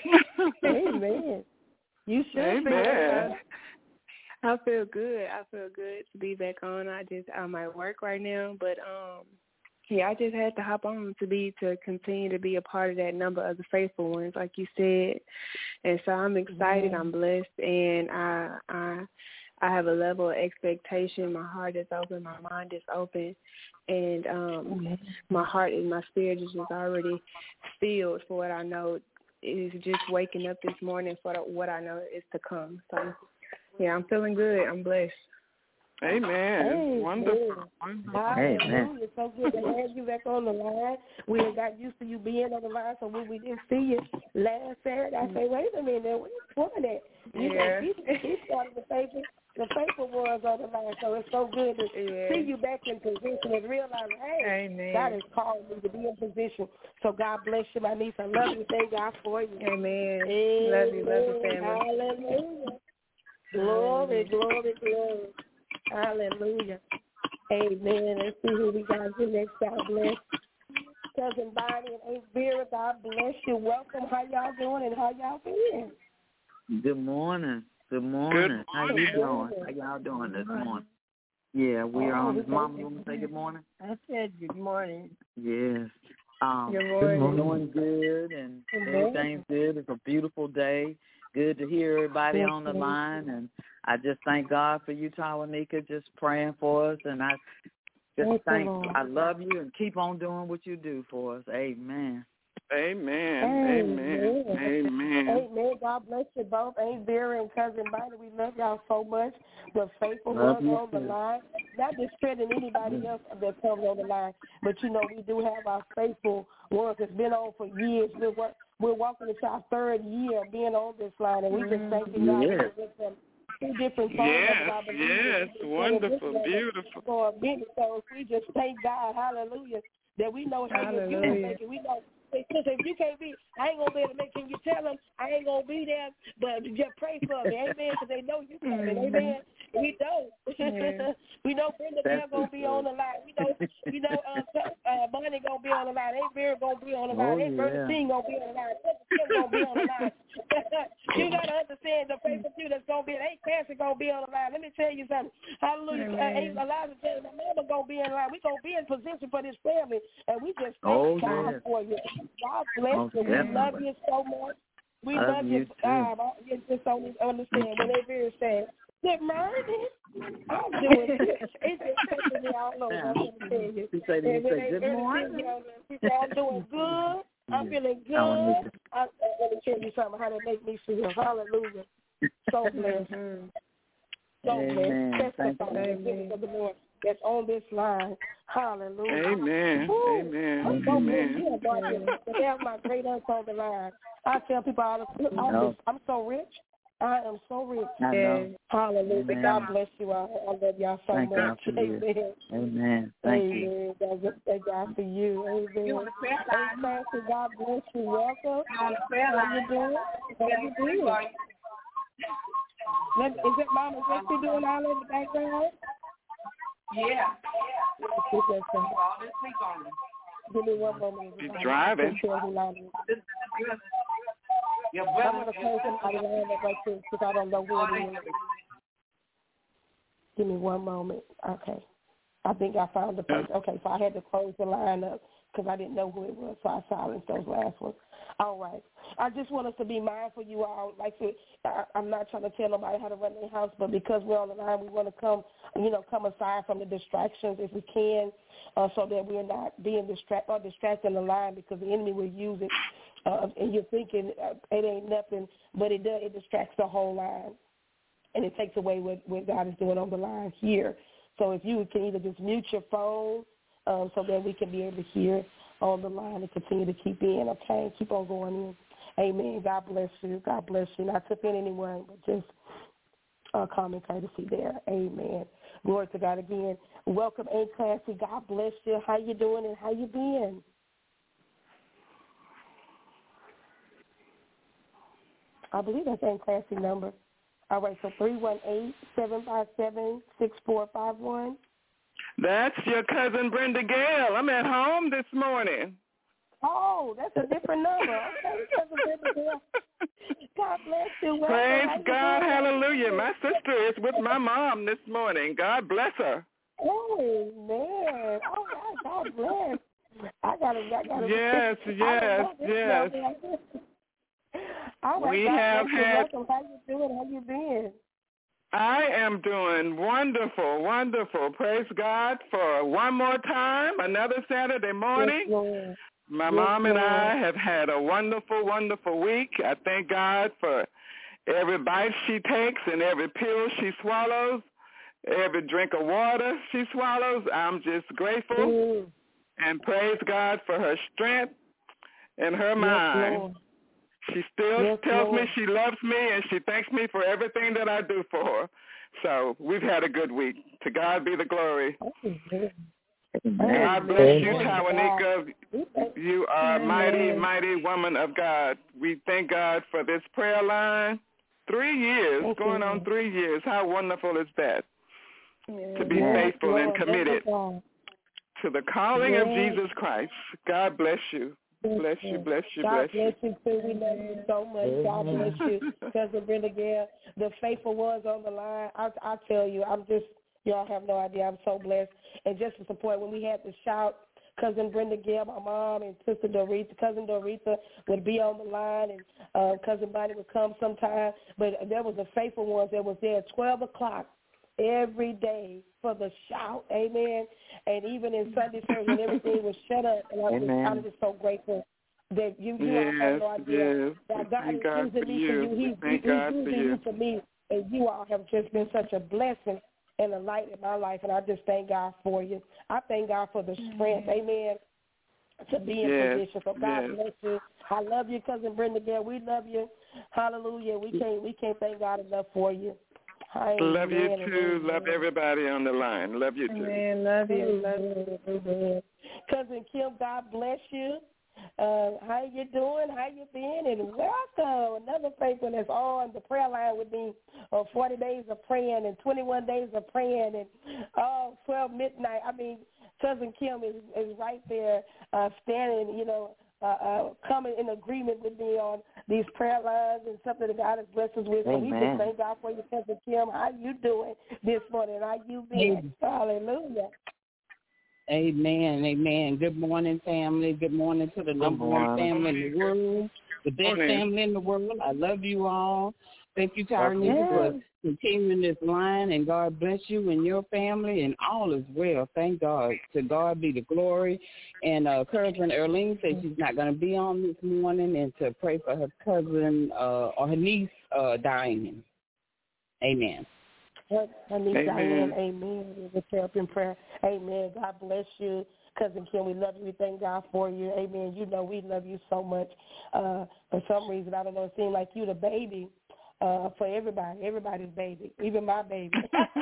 Amen. You should Amen. be. I feel good. I feel good to be back on. I just I'm at work right now, but um, yeah, I just had to hop on to be to continue to be a part of that number of the faithful ones, like you said. And so I'm excited. I'm blessed, and I I I have a level of expectation. My heart is open. My mind is open, and um, my heart and my spirit is just already filled for what I know is just waking up this morning for what I know is to come. So, yeah, I'm feeling good. I'm blessed. Amen. Amen. Wonderful. Wonderful. Hallelujah. So good to have you back on the line. We had got used to you being on the line, so when we didn't see you last Saturday, I say, wait a minute, where you going at? You Yeah. know, she, she started the paper. the faithful ones on the line. So it's so good to yes. see you back in position and realize, hey, Amen. God has called me to be in position. So God bless you, my niece. I love you. Thank God for you. Amen. Amen. Love you. Love you, family. Hallelujah. Glory, glory, glory. Hallelujah. Amen. Let's see who we got here next. God bless. Cousin Bonnie and Aunt Vera, God bless you. Welcome. How y'all doing and how y'all been? Good morning. Good morning. Good How you doing? How y'all doing this morning? Yeah, we're Oh, on. Mom, you want to say good morning? I said good morning. Yes. Um, Good morning. Doing good and everything's good. It's a beautiful day. Good to hear everybody on the line, and I just thank God for you, Tawanika, just praying for us, and I just thank, I love you, and keep on doing what you do for us. Amen. Amen. Amen. Amen. Amen. God bless you both. Aunt Vera and Cousin Bonnie, we love y'all so much. The faithful Love ones you on the too. line. Not discrediting anybody else that comes on the line, but you know we do have our faithful ones that's been on for years. We're work, we're walking into our third year of being on this line, and we just thanking God Yes. for them. Two different songs. Yes, yes, wonderful, beautiful. For a minute, so we just thank God, hallelujah, that we know how you do it. We know. If you can't be, I ain't going to be able to make sure you tell them I ain't going to be there, but just pray for me, amen, because they know you coming, amen. We know. Yeah. We know Brenda Bell going to be on the line. We know, we know uh, uh, Bonnie going to be on the line. Ain't Vera going to be on the line. Oh, Ain't Bernadine going to be on the line. Kim going to be on the line. You got to understand the faith of you that's going to be, ain't Cassie going to be on the line. Let me tell you something. Hallelujah. Uh, ain't Eliza telling my mama going to be in line. We going to be in position for this family, and we just thank Oh, God yes. for you. God bless Most you. We definitely. love you so much. We Love love you you. too. God, I just don't understand when they very sad. Good morning. I'm doing good. It's just taking me all over. I'm going to tell you. She said, And when say, they good early morning. see me on there, she said, I'm doing good. I'm feeling good. Oh, I'm going to tell you something, how they make me feel. Hallelujah. So blessed. So Amen. blessed. Thank Testify you. the goodness of the Lord that's on this line. Hallelujah. Amen. Woo. Amen. I'm so Amen. blessed. They have my great aunts on the line. I tell people all the time, I'm so rich. I am so rich. I know. Hallelujah. Amen. God bless you all. I love y'all so Thank God much. for you. Amen. Amen. Thank Amen. you. God, thank God for you. Amen. You Amen. God bless you. Welcome. How you doing? How you doing? Let, is it Mama? Is that you doing all in the background? Yeah. All this week on it. Give me one moment. She's driving. Your I'm brother going to close somebody line up right there because I don't know who it is. Give me one moment. Okay. I think I found the person. Okay, so I had to close the line up because I didn't know who it was, so I silenced those last ones. All right. I just want us to be mindful, you all. Like I, I, I'm not trying to tell nobody how to run their house, but because we're on the line, we want to come, you know, come aside from the distractions if we can, uh, so that we're not being distracted or distracting the line because the enemy will use it. Uh, and you're thinking uh, it ain't nothing, but it does. It distracts the whole line, and it takes away what, what God is doing on the line here. So if you can either just mute your phone um, so that we can be able to hear on the line and continue to keep in, okay? Keep on going in. Amen. God bless you. God bless you. Not to offend anyone, but just uh, common courtesy there. Amen. Glory to God again. Welcome, Aunt Classy. God bless you. How you doing and how you been? I believe that's Aunt Classy number. All right, so three one eight, seven five seven, six four five one. That's your cousin Brenda Gale. I'm at home this morning. Oh, that's a different number. Okay, cousin Brenda Gale. God bless you. Welcome. Praise God, hallelujah. My sister is with my mom this morning. God bless her. Oh, man. All right, God bless. I got to, I got to. Yes, yes, yes. All right, we God have bless you. had. Welcome. How you doing? How you been? I am doing wonderful, wonderful. Praise God for one more time, another Saturday morning. Yes, My yes, mom and Lord. I have had a wonderful, wonderful week. I thank God for every bite she takes and every pill she swallows, every drink of water she swallows. I'm just grateful Mm. and praise God for her strength and her Yes, mind. Lord. She still Yes, tells Lord. me she loves me and she thanks me for everything that I do for her. So we've had a good week. To God be the glory. Amen. God bless you, Tawanika. You are a mighty, mighty woman of God. We thank God for this prayer line. Three years, thank going you. on three years. How wonderful is that? Yes. To be yes, faithful Lord, and committed to the calling yes. of Jesus Christ. God bless you. Bless you, bless you, God bless you. God bless you, too. We love you so much. Amen. God bless you. Cousin Brenda Gale, the faithful ones on the line. I, I tell you, I'm just, y'all have no idea. I'm so blessed. And just to support, when we had to shout, Cousin Brenda Gale, my mom, and Sister Doretha, Cousin Doretha would be on the line, and uh, Cousin Bonnie would come sometime. But there was the faithful ones that was there at twelve o'clock every day for the shout, amen. And even in Sunday service when everything was shut up, and I'm, just, I'm just so grateful that you, you yes, all have no idea yes. that God is God using me for you. He's, Thank he's God using for you. you for me, and you all have just been such a blessing and a light in my life, and I just thank God for you. I thank God for the strength, mm-hmm. amen, to be in yes, position. So God yes. bless you. I love you, Cousin Brenda Gale. We love you. Hallelujah. We can't we can't thank God enough for you. Amen. Love you too. Amen. Love everybody on the line. Love you too. Amen. Love you. Love you. Amen. Cousin Kim, God bless you. Uh, how you doing? How you been? And welcome. Another faithful that's on the prayer line with me. Uh, forty days of praying and twenty-one days of praying and oh, twelve midnight. I mean, Cousin Kim is, is right there uh, standing, you know, uh, uh, coming in agreement with me on these prayer lines and something that God has blessed us with. So we just thank God for you, Cousin Kim. How you doing this morning? How you been? Hallelujah. Amen, amen. Good morning, family. Good morning to the number one family in the world, the best family in the world. I love you all. Thank you, Tawanika, for continuing this line, and God bless you and your family, and all is well. Thank God. To God be the glory. And uh, cousin Erlene said she's not going to be on this morning, and to pray for her cousin uh, or her niece, uh, Diane. Amen. Her niece Diane, amen. We'll pray up in prayer. Amen. God bless you. Cousin Kim, we love you. We thank God for you. Amen. You know we love you so much. Uh, for some reason, I don't know, it seems like you the baby uh, for everybody. Everybody's baby, even my baby.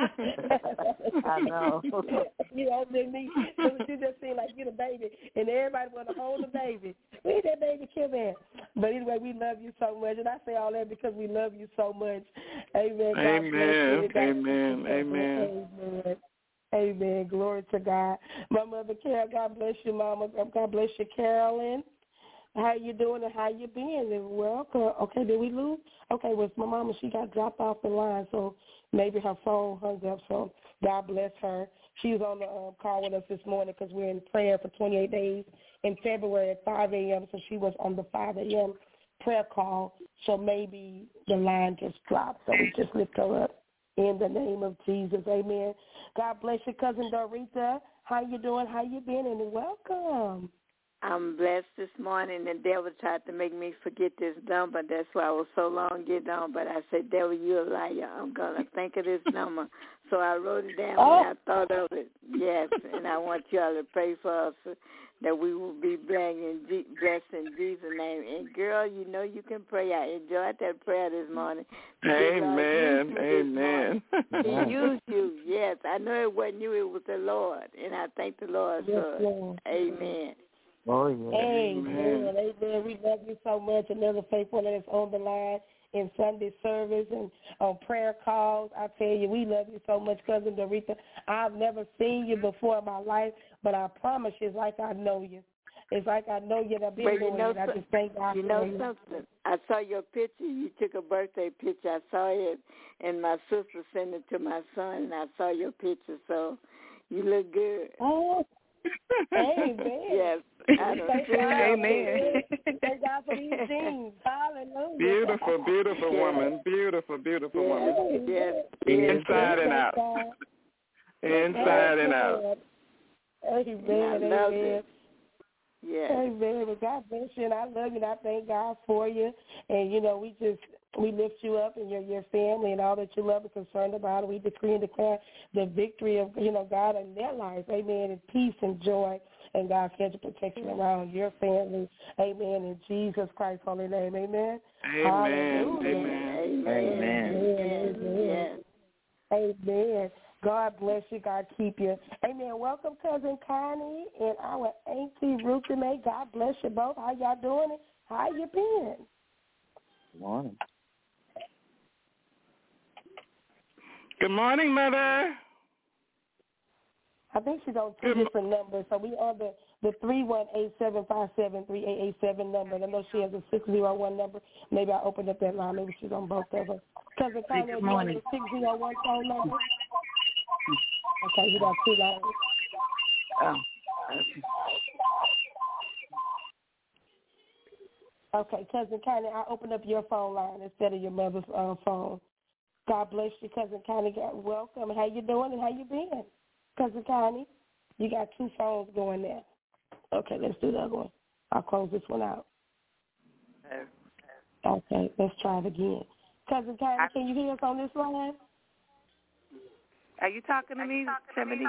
I know. You know, me, so you just seem like you the baby, and everybody want to hold the baby. Where that baby Kim at? But anyway, we love you so much, and I say all that because we love you so much. Amen. God Amen. bless you. God Amen. bless you. Amen. Amen. Amen. Glory to God. My mother Carol, God bless you, Mama. God bless you, Carolyn. How you doing and how you been? And welcome. Okay, did we lose? Okay, well, my mama, she got dropped off the line, so maybe her phone hung up, so God bless her. She was on the um, call with us this morning because we're in prayer for twenty-eight days in February at five a.m., so she was on the five a.m. prayer call, so maybe the line just dropped, so we just lift her up in the name of Jesus. Amen. God bless you, Cousin Doretha. How you doing? How you been? And welcome. I'm blessed this morning. The devil tried to make me forget this number. That's why I was so long getting on. But I said, devil, you're a liar. I'm going to think of this number. So I wrote it down oh. when I thought of it. Yes, and I want y'all to pray for us that we will be blessed in, G- blessed in Jesus' name. And, girl, you know you can pray. I enjoyed that prayer this morning. Amen. Amen. He used you. Yes, I know it wasn't you. It was the Lord. And I thank the Lord yes, for it. Lord. Amen. Oh, yeah. Amen. Amen. We love you so much. Another faithful that is on the line in Sunday service and on prayer calls. I tell you, we love you so much, Cousin Doretha. I've never seen you before in my life, but I promise you, it's like I know you. It's like I know you. I've been But doing you know, it. I just thank God you for know you. something. I saw your picture. You took a birthday picture. I saw it, and my sister sent it to my son, and I saw your picture. So you look good. Oh, amen. Yes. I don't Thank see God. Amen. Thank God for these things. Hallelujah. Beautiful, beautiful woman. Beautiful, beautiful yes. woman. Yes. Inside and out. Inside and out. Amen. I love Amen. it. Yes. Amen. Well, God bless you, and I love you, and I thank God for you. And, you know, we just, we lift you up and your your family and all that you love and concerned about. We decree and declare the victory of, you know, God in their lives. Amen. And peace and joy and God's hedge of protection around your family. Amen. In Jesus Christ's holy name. Amen. Amen. Amen. Amen. Amen. Amen. Yes. Amen. God bless you. God keep you. Amen. Welcome, Cousin Connie and our Auntie Ruthie Mae. God bless you both. How y'all doing? How you been? Good morning. Good morning, Mother. I think she's on two Good different numbers. So we on the, the three one eight, seven five seven, three eight eight seven number. And I know she has a six oh one number. Maybe I opened up that line. Maybe she's on both of them. Cousin Connie, you on the six oh one phone number? Okay, we got two lines. Oh, okay. Okay, Cousin Connie, I opened up your phone line instead of your mother's uh, phone. God bless you, Cousin Connie. Welcome. How you doing and how you been? Cousin Connie, you got two phones going there. Okay, let's do the other one. I'll close this one out. Okay, let's try it again. Cousin Connie, can you hear us on this line? Are you talking to me, Tamanika?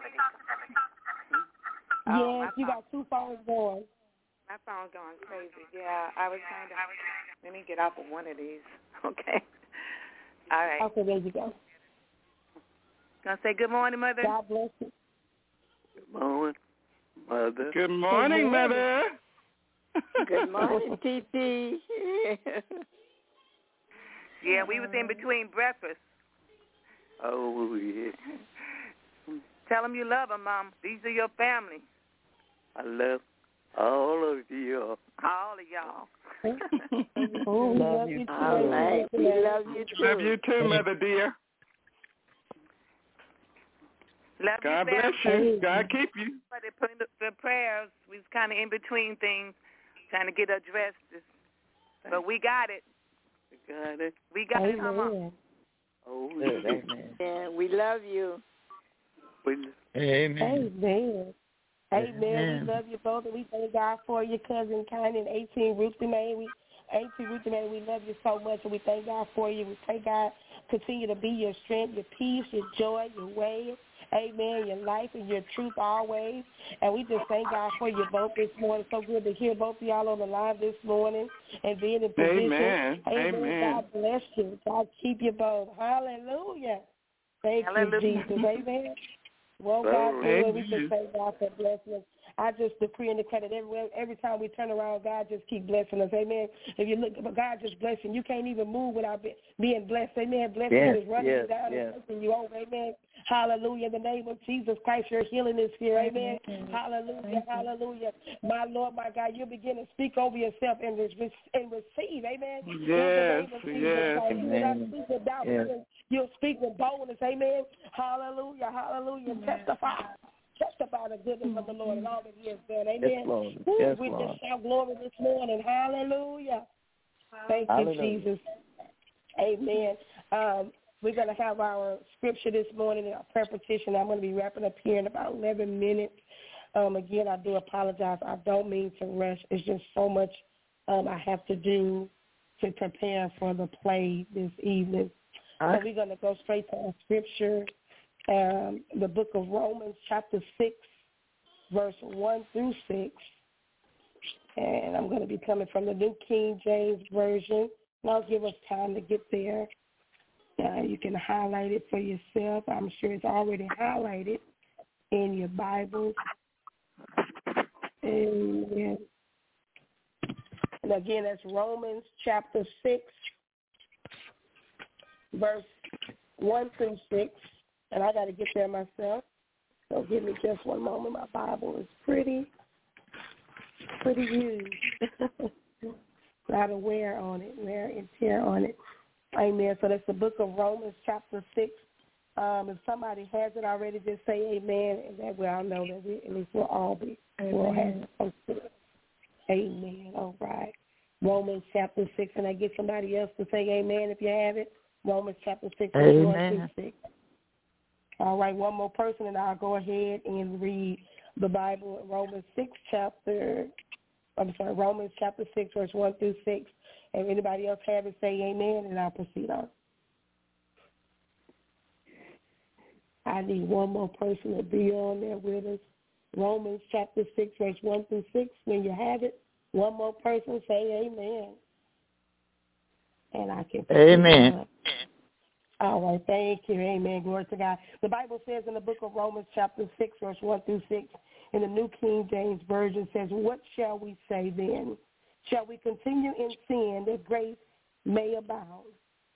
Yes, oh, you got two phones going. My phone's going crazy. Yeah, I was trying to. Let me get off of one of these. Okay. All right. Okay, there you go. Gonna say good morning, Mother. God bless you. Good morning, Mother. Good morning, Mother. Good morning, T T. Yeah, we was in between breakfast. Oh, yeah. Tell them you love them, Mom. These are your family. I love all of you. All of y'all. Oh, love you too. All right. We love you too. Love you too, Mother dear. Love God you, bless you. God keep you. But they put in the, the prayers. We was kind of in between things, trying to get addressed. But we got it. We got it. We got Amen. it. Come on. Oh, good. Amen. Yeah, we love you. We, Amen. Amen. Amen. We love you both, and we thank God for your Cousin Connie and eighteen Ruthie Mae. We, eighteen Ruthie Mae, we love you so much, and we thank God for you. We pray God continue to be your strength, your peace, your joy, your way. Amen. Your life and your truth always. And we just thank God for you both this morning. So good to hear both of y'all on the line this morning and being in position. Amen. Amen. Amen. God bless you. God keep you both. Hallelujah. Thank Hallelujah. you, Jesus. Amen. Well, God, do it. We just thank God for blessing us. I just decree and declare that every, every time we turn around, God just keep blessing us. Amen. If you look, God just blessing. You can't even move without be, being blessed. Amen. Blessing yes, is running yes, you down yes. and blessing you over. Amen. Hallelujah. In the name of Jesus Christ, your healing is here. Amen. Amen. Hallelujah. Hallelujah. My Lord, my God, you begin to speak over yourself and, re- and receive. Amen. Yes. Yes. Amen. You speak without yes. You'll speak with boldness. Amen. Hallelujah. Hallelujah. Amen. Testify. Testify the goodness of the Lord and all that he has done. Amen. Yes, Lord. Ooh, yes, we Lord. just shout glory this morning. Hallelujah. Thank Hallelujah. you, Jesus. Amen. Um, we're going to have our scripture this morning, our prayer petition. I'm going to be wrapping up here in about eleven minutes. Um, again, I do apologize. I don't mean to rush. It's just so much um, I have to do to prepare for the play this evening. So we're going to go straight to our scripture. Um, the book of Romans, chapter six, verse one through six. And I'm going to be coming from the New King James Version. And I'll give us time to get there. Uh, you can highlight it for yourself. I'm sure it's already highlighted in your Bible. And, and again, that's Romans, chapter six, verse one through six. And I got to get there myself. So give me just one moment. My Bible is pretty, pretty used. A lot of wear on it, wear and tear on it. Amen. So that's the book of Romans, chapter six. Um, if somebody has it already, just say amen, and that way I'll know that we, at least we'll all be. We'll have it. Amen. All right. Romans, chapter six. And I get somebody else to say amen if you have it. Romans, chapter six, verse one through six. All right, one more person, and I'll go ahead and read the Bible. Romans six, chapter, I'm sorry, Romans chapter six, verse one through six. If anybody else have it, say amen, and I'll proceed on. I need one more person to be on there with us. Romans chapter six, verse one through six. When you have it, one more person say amen. And I can proceed amen. on. All right, thank you. Amen. Glory to God. The Bible says in the book of Romans chapter six, verse one through six, in the New King James Version says, what shall we say then? Shall we continue in sin that grace may abound?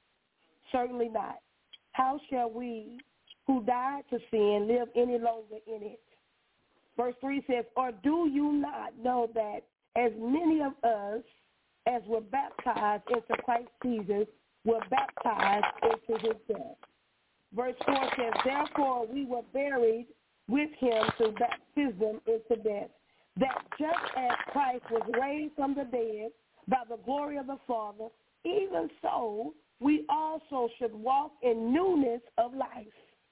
Certainly not. How shall we who died to sin live any longer in it? Verse three says, or do you not know that as many of us as were baptized into Christ Jesus were baptized into his death? Verse four says, therefore we were buried with him through baptism into death, that just as Christ was raised from the dead by the glory of the Father, even so we also should walk in newness of life.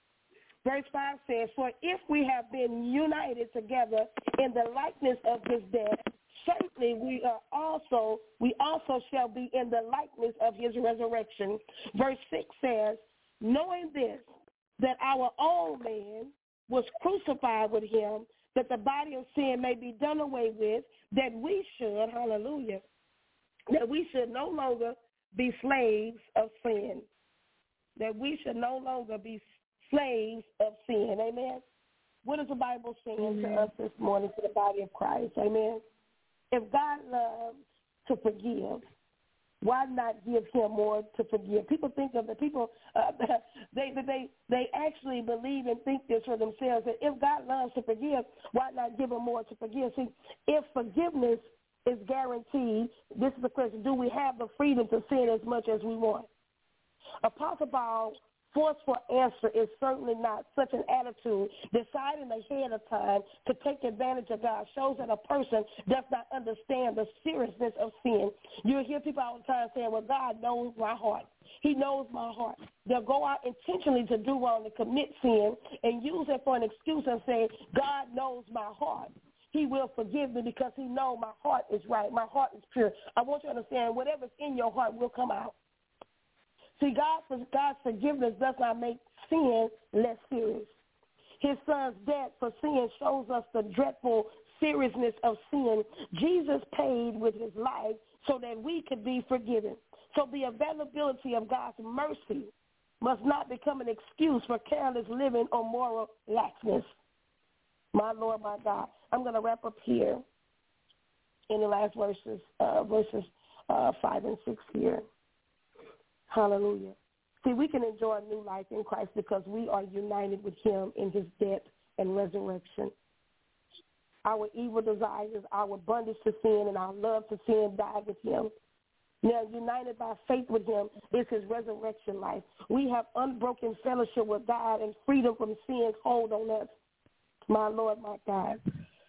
Verse five says, for if we have been united together in the likeness of his death, certainly we are also we also shall be in the likeness of his resurrection. Verse six says, knowing this, that our old man was crucified with him, that the body of sin may be done away with, that we should, hallelujah, that we should no longer be slaves of sin, that we should no longer be slaves of sin. Amen. What is the Bible saying mm-hmm. to us this morning, to the body of Christ? Amen. If God loves to forgive, why not give him more to forgive? People think of the people, uh, they they they actually believe and think this for themselves, that if God loves to forgive, why not give him more to forgive? See, if forgiveness is guaranteed, this is the question, do we have the freedom to sin as much as we want? Apostle Paul's forceful answer is certainly not such an attitude. Deciding ahead of time to take advantage of God shows that a person does not understand the seriousness of sin. You'll hear people all the time saying, well, God knows my heart. He knows my heart. They'll go out intentionally to do wrong, to commit sin, and use it for an excuse and say, God knows my heart. He will forgive me because he knows my heart is right. My heart is pure. I want you to understand, whatever's in your heart will come out. See, God, God's forgiveness does not make sin less serious. His son's death for sin shows us the dreadful seriousness of sin. Jesus paid with his life so that we could be forgiven. So the availability of God's mercy must not become an excuse for careless living or moral laxness. My Lord, my God. I'm going to wrap up here in the last verses, uh, verses uh, five and six here. Hallelujah. See, we can enjoy a new life in Christ because we are united with him in his death and resurrection. Our evil desires, our bondage to sin, and our love to sin died with him. Now, united by faith with him is his resurrection life. We have unbroken fellowship with God and freedom from sin's hold on us. My Lord, my God.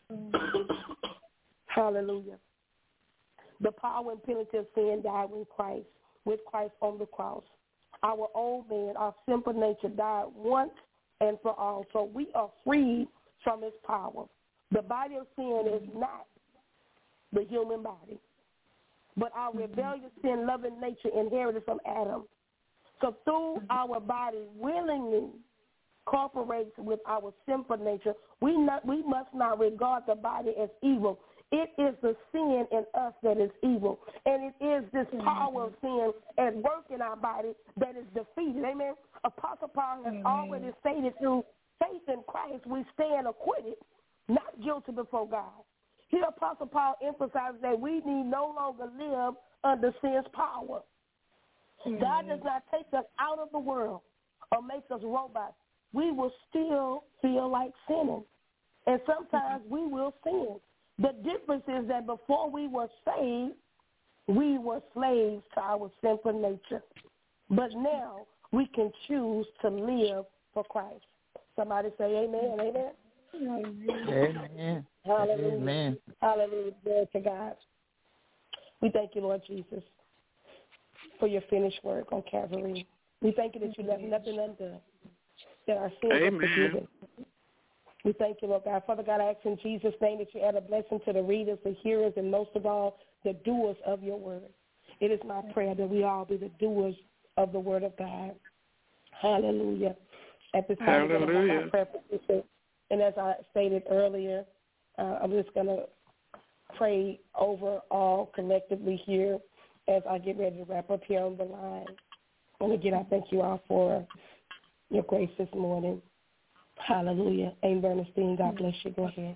Hallelujah. The power and penalty of sin died with Christ, with Christ on the cross. Our old man, our simple nature, died once and for all. So we are freed from his power. The body of sin is not the human body, but our rebellious, sin-loving nature inherited from Adam. So through our body willingly cooperates with our sinful nature, we not we must not regard the body as evil. It is the sin in us that is evil, and it is this power of sin at work in our body that is defeated. Amen. Apostle Paul has Amen. already stated, through faith in Christ we stand acquitted, not guilty before God. Here Apostle Paul emphasizes that we need no longer live under sin's power. Amen. God does not take us out of the world or make us robots. We will still feel like sinning, and sometimes we will sin. The difference is that before we were saved, we were slaves to our sinful nature. But now we can choose to live for Christ. Somebody say amen, amen. Amen. Hallelujah. Amen. Hallelujah. Glory to God. We thank you, Lord Jesus, for your finished work on Calvary. We thank you that you left nothing undone, that our sins are forgiven. We thank you, Lord God. Father God, I ask in Jesus' name that you add a blessing to the readers, the hearers, and most of all, the doers of your word. It is my prayer that we all be the doers of the word of God. Hallelujah. At this time, we're going to have our prayer petition. And as I stated earlier, uh, I'm just going to pray over all collectively here as I get ready to wrap up here on the line. And again, I thank you all for your grace this morning. Hallelujah. Aim Bernstein, God bless you. Go ahead.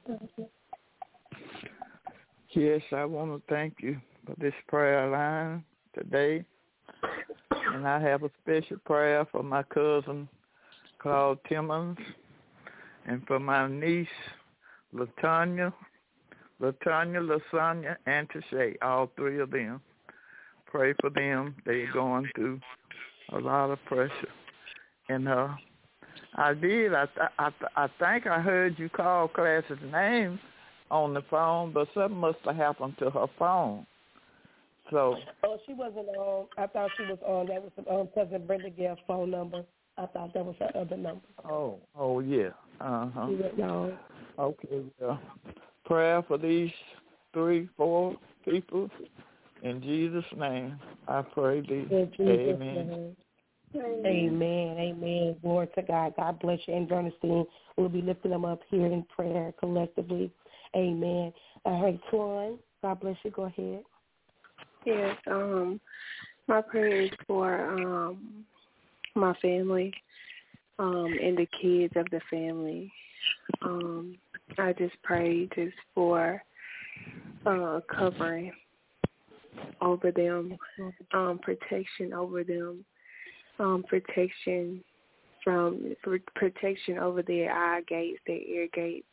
Yes, I want to thank you for this prayer line today. And I have a special prayer for my cousin, Claude Timmons, and for my niece, LaTanya, LaTanya, LaSonia, and Tashay, all three of them. Pray for them. They're going through a lot of pressure. And uh, I did. I, th- I, th- I think I heard you call Class's name on the phone, but something must have happened to her phone. So. Oh, she wasn't on. I thought she was on. That was um, Cousin Brenda Gale's phone number. I thought that was her other number. Oh, oh yeah. Uh-huh. She went on. Okay, well, prayer for these three, four people. In Jesus' name, I pray thee. In Jesus' Amen. name. Amen. Amen. Glory to God. God bless you. And Bernstein, we'll be lifting them up here in prayer collectively. Amen. All right, Twan, God bless you. Go ahead. Yes, um, my prayer is for um, my family um, and the kids of the family. Um, I just pray just for uh, covering over them, um, protection over them, um, protection from protection over their eye gates, their ear gates,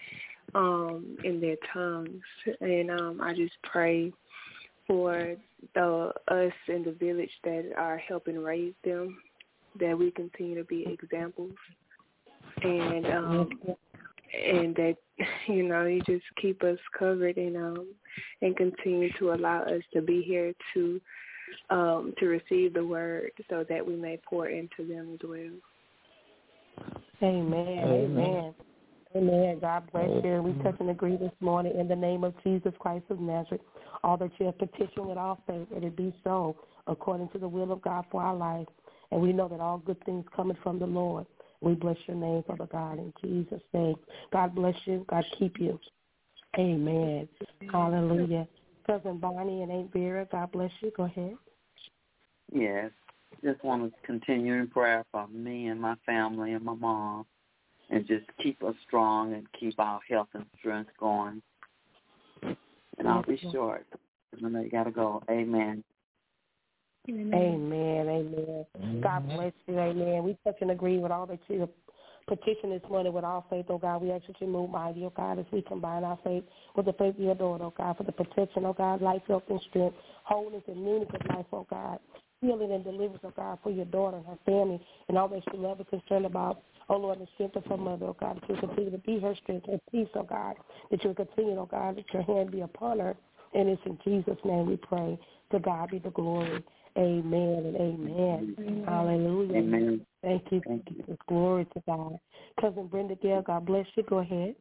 um, and their tongues. And um, I just pray for the us in the village that are helping raise them, that we continue to be examples, and um, and that, you know, you just keep us covered and um and continue to allow us to be here to um to receive the word, so that we may pour into them as well. Amen. Amen. Amen. God bless you. We touch and agree this morning in the name of Jesus Christ of Nazareth. All that you have petitioned with all faith, let it be so according to the will of God for our life. And we know that all good things coming from the Lord. We bless your name, Father God, in Jesus' name. God bless you. God keep you. Amen. Hallelujah. Cousin Bonnie and Aunt Vera, God bless you. Go ahead. Yes. Just want to continue in prayer for me and my family and my mom, and just keep us strong and keep our health and strength going. And I'll be short. I know you got to go. Amen. Amen. Amen. Amen. God bless you. Amen. We touch and agree with all that you petition this morning with all faith, oh God. We ask that you move mighty, oh God, as we combine our faith with the faith of your daughter, oh God, for the protection, oh God, life, health, and strength, wholeness and newness of life, oh God, healing and deliverance, oh God, for your daughter and her family and all that she loves and concerned about. Oh, Lord, the strength of her mother, oh God, that you continue to be her strength and peace, oh God, that you continue, oh God, that your hand be upon her. And it's in Jesus' name we pray. To God be the glory. Amen and amen. amen. Hallelujah. Amen. Thank you. Thank you. Glory to God. Cousin Brenda Gale, God bless you. Go ahead.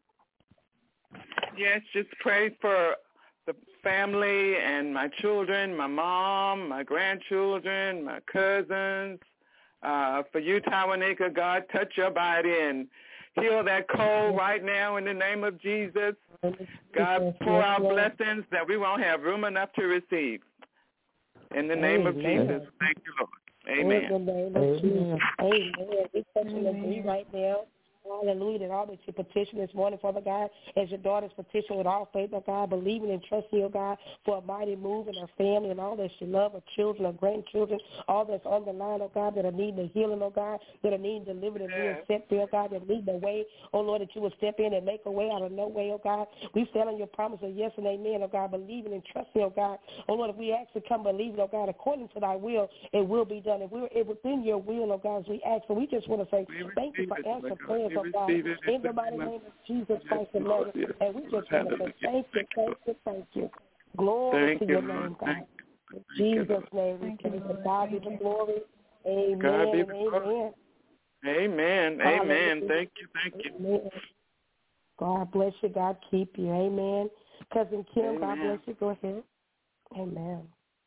Yes, just pray for the family and my children, my mom, my grandchildren, my cousins. Uh, for you, Tawanika, God, touch your body and heal that cold right now in the name of Jesus. God, pour out blessings that we won't have room enough to receive. In the name Amen. Of Jesus, thank you, Lord. Amen. In the name of Jesus. Amen. We touch and agree right now. Hallelujah. That all that you petition this morning, Father God, as your daughter's petition with all faith, oh God, believing and trusting, oh God, for a mighty move in her family and all that she loves, her children, her grandchildren, all that's on the line, oh God, that are needing the healing, oh God, that are needing delivered and being set free, oh God, that need the way, oh Lord, that you will step in and make a way out of no way, oh God. We stand on your promise of yes and amen, oh God, believing and trusting, oh God. Oh Lord, if we ask to come believing, oh God, according to thy will, it will be done. If we're within your will, oh God, as we ask, so we just want to say thank you for answering prayers, oh God, in the mighty name of Jesus Christ of Nazareth. And we just want to say thank you, thank you, thank you. Glory to your name, God. In Jesus' name we pray. For God be the glory. Amen and amen. Amen. Amen. Thank you, thank you. Amen. God bless you. God keep you. Amen. Cousin Kim, Amen. God bless you. Go ahead. Amen.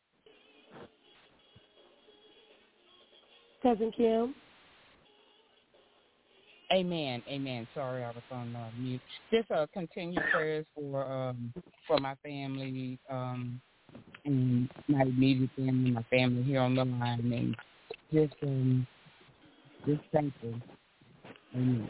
Cousin Kim. Amen, amen. Sorry, I was on uh, mute. Just uh, continue prayers for um, for my family, um, and my immediate family, my family here on the line, and just um, just thankful. Amen.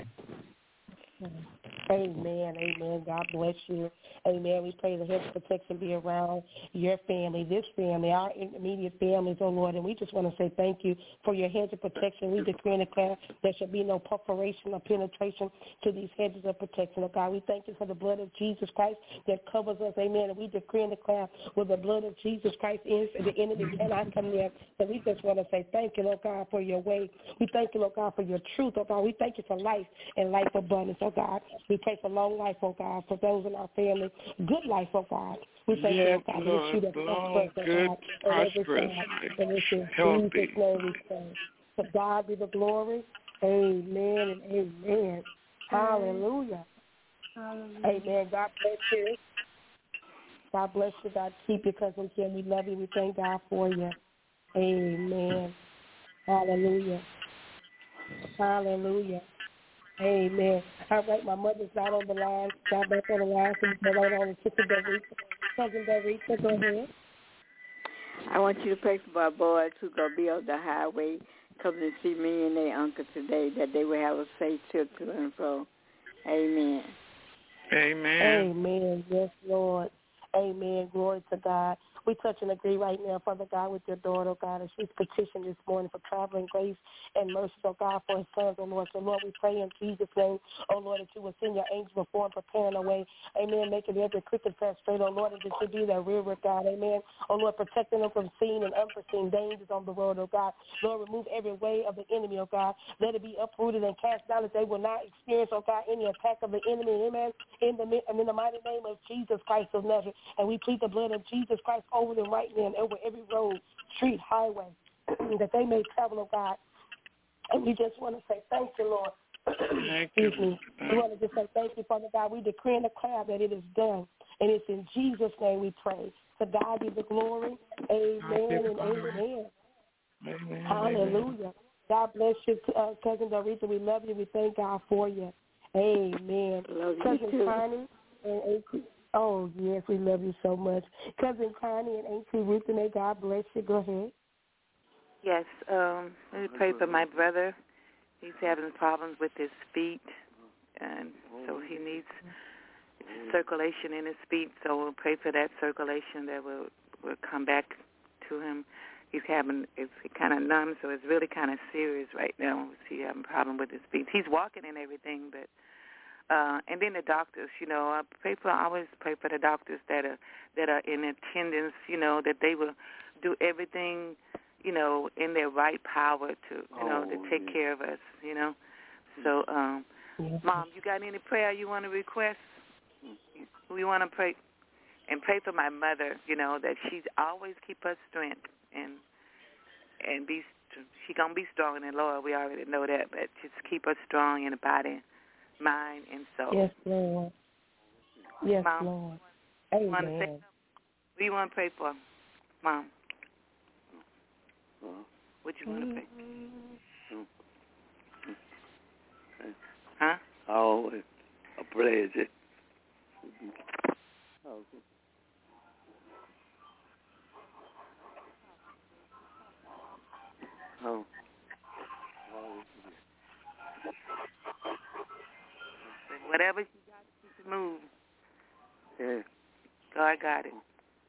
Amen, amen. God bless you. Amen. We pray the hedge of protection be around your family, this family, our immediate families, oh Lord. And we just want to say thank you for your hedge of protection. We decree and declare there shall be no perforation or penetration to these hedges of protection, oh God. We thank you for the blood of Jesus Christ that covers us, amen. And we decree and declare with the blood of Jesus Christ is the enemy cannot come near. So we just want to say thank you, Lord God, for your way. We thank you, Lord God, for your truth, oh God. We thank you for life and life abundance, oh God. We pray for long life, oh God, for those in our family. Good life, oh God. We thank yes, you, oh God, Lord, for the long, oh good, God, prosperous, and it's in healthy. Jesus' name we pray. To God be the glory. Amen and amen. Hallelujah. Hallelujah. Amen. God bless you. God bless you. God keep you, Cousin Kim. We love you. We thank God for you. Amen. Hallelujah. Hallelujah. Amen. All right, my mother's not on the line. Got back on the line, so we go right on to Sister Dorita. Cousin Dorita, go ahead. I want you to pray for our boys who going to be on the highway coming to see me and their uncle today, that they will have a safe trip to and fro. Amen. Amen. Amen. Yes, Lord. Amen. Glory to God. We touch and agree right now, Father God, with your daughter, oh God, as she's petitioned this morning for traveling grace and mercy, oh God, for his sons, oh Lord. So, Lord, we pray in Jesus' name, oh Lord, that you will send your angels before and preparing a way. Amen. Making every crooked path straight, oh Lord, and that you be their rear with God. Amen. Oh Lord, protecting them from seen and unforeseen dangers on the road, oh God. Lord, remove every way of the enemy, oh God. Let it be uprooted and cast down that they will not experience, oh God, any attack of the enemy. Amen. In the, in the mighty name of Jesus Christ of Nazareth. And we plead the blood of Jesus Christ over them right now and over every road, street, highway, that they may travel, oh God. And we just want to say thank you, Lord. Thank Excuse you. me. We want to just say thank you, Father God. We decree and declare that it is done. And it's in Jesus' name we pray. To God be the glory. Amen and amen. Amen. Hallelujah. Amen. God bless you, uh, Cousin Dorita. We love you. We thank God for you. Amen. Love Cousin you too. Connie and Auntie. Oh, yes, we love you so much. Cousin Connie and Auntie Ruth, and may God bless you. Go ahead. Yes, um, let me pray for my brother. He's having problems with his feet, and so he needs circulation in his feet. So we'll pray for that circulation that will will come back to him. He's having, it's kind of numb, so it's really kind of serious right now. He's having a problem with his feet. He's walking and everything, but Uh, and then the doctors, you know, I pray for. I always pray for the doctors that are that are in attendance, you know, that they will do everything, you know, in their right power to, you know, oh, to take yeah. care of us, you know. So, um, yeah. Mom, you got any prayer you want to request? We want to pray and pray for my mother, you know, that she's always keep her strength and and be she gonna be strong in the Lord. We already know that, but just keep her strong in the body, mind, and soul. Yes, Lord. Yes, Mom, Lord. Amen. Want to say, what do you want to pray for, Mom? What you want to pray? Huh? I always praise it. Oh. Whatever she got, she can move. Yeah. God got it.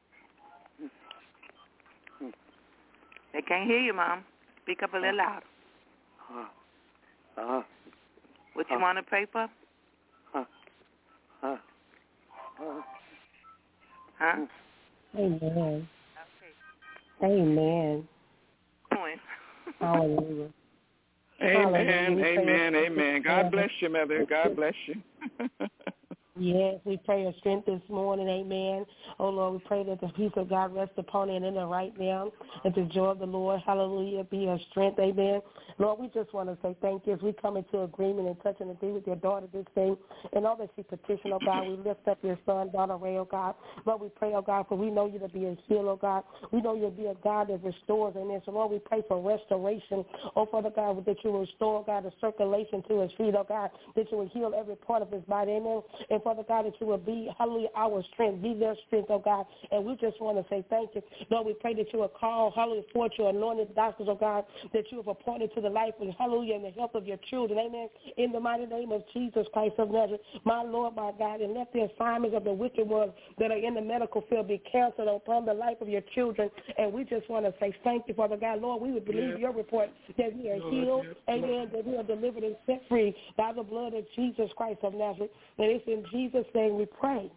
They can't hear you, Mom. Speak up a little louder. Uh, uh, what you uh, want to pray for? Uh, uh, uh, huh? Amen. Okay. Amen. Point. Hallelujah. Amen, Hallelujah. amen, amen. God bless you, Mother. God bless you. Yes, we pray your strength this morning, amen. Oh, Lord, we pray that the peace of God rest upon it in her right now, and the joy of the Lord, hallelujah, be her strength, amen. Lord, we just want to say thank you as we come into agreement and touch and agree with your daughter this day, and all that she petitioned, oh God, we lift up your son, Donna Ray, oh God. Lord, we pray, oh God, for we know you to be a healer, oh God. We know you'll be a God that restores, amen. So, Lord, we pray for restoration, oh Father God, that you will restore, oh God, the circulation to his feet, oh God, that you will heal every part of his body, amen. And Father God, that you will be, hallelujah, our strength, be their strength, oh God. And we just want to say thank you. Lord, we pray that you will call, hallelujah, forth your anointed doctors, oh God, that you have appointed to the life and, hallelujah, and the health of your children. Amen. In the mighty name of Jesus Christ of Nazareth, my Lord, my God, and let the assignments of the wicked ones that are in the medical field be canceled upon the life of your children. And we just want to say thank you, Father God. Lord, we would believe yes. your report that we are Lord, healed, yes. amen, that we are delivered and set free by the blood of Jesus Christ of Nazareth. And it's in Jesus' name we pray.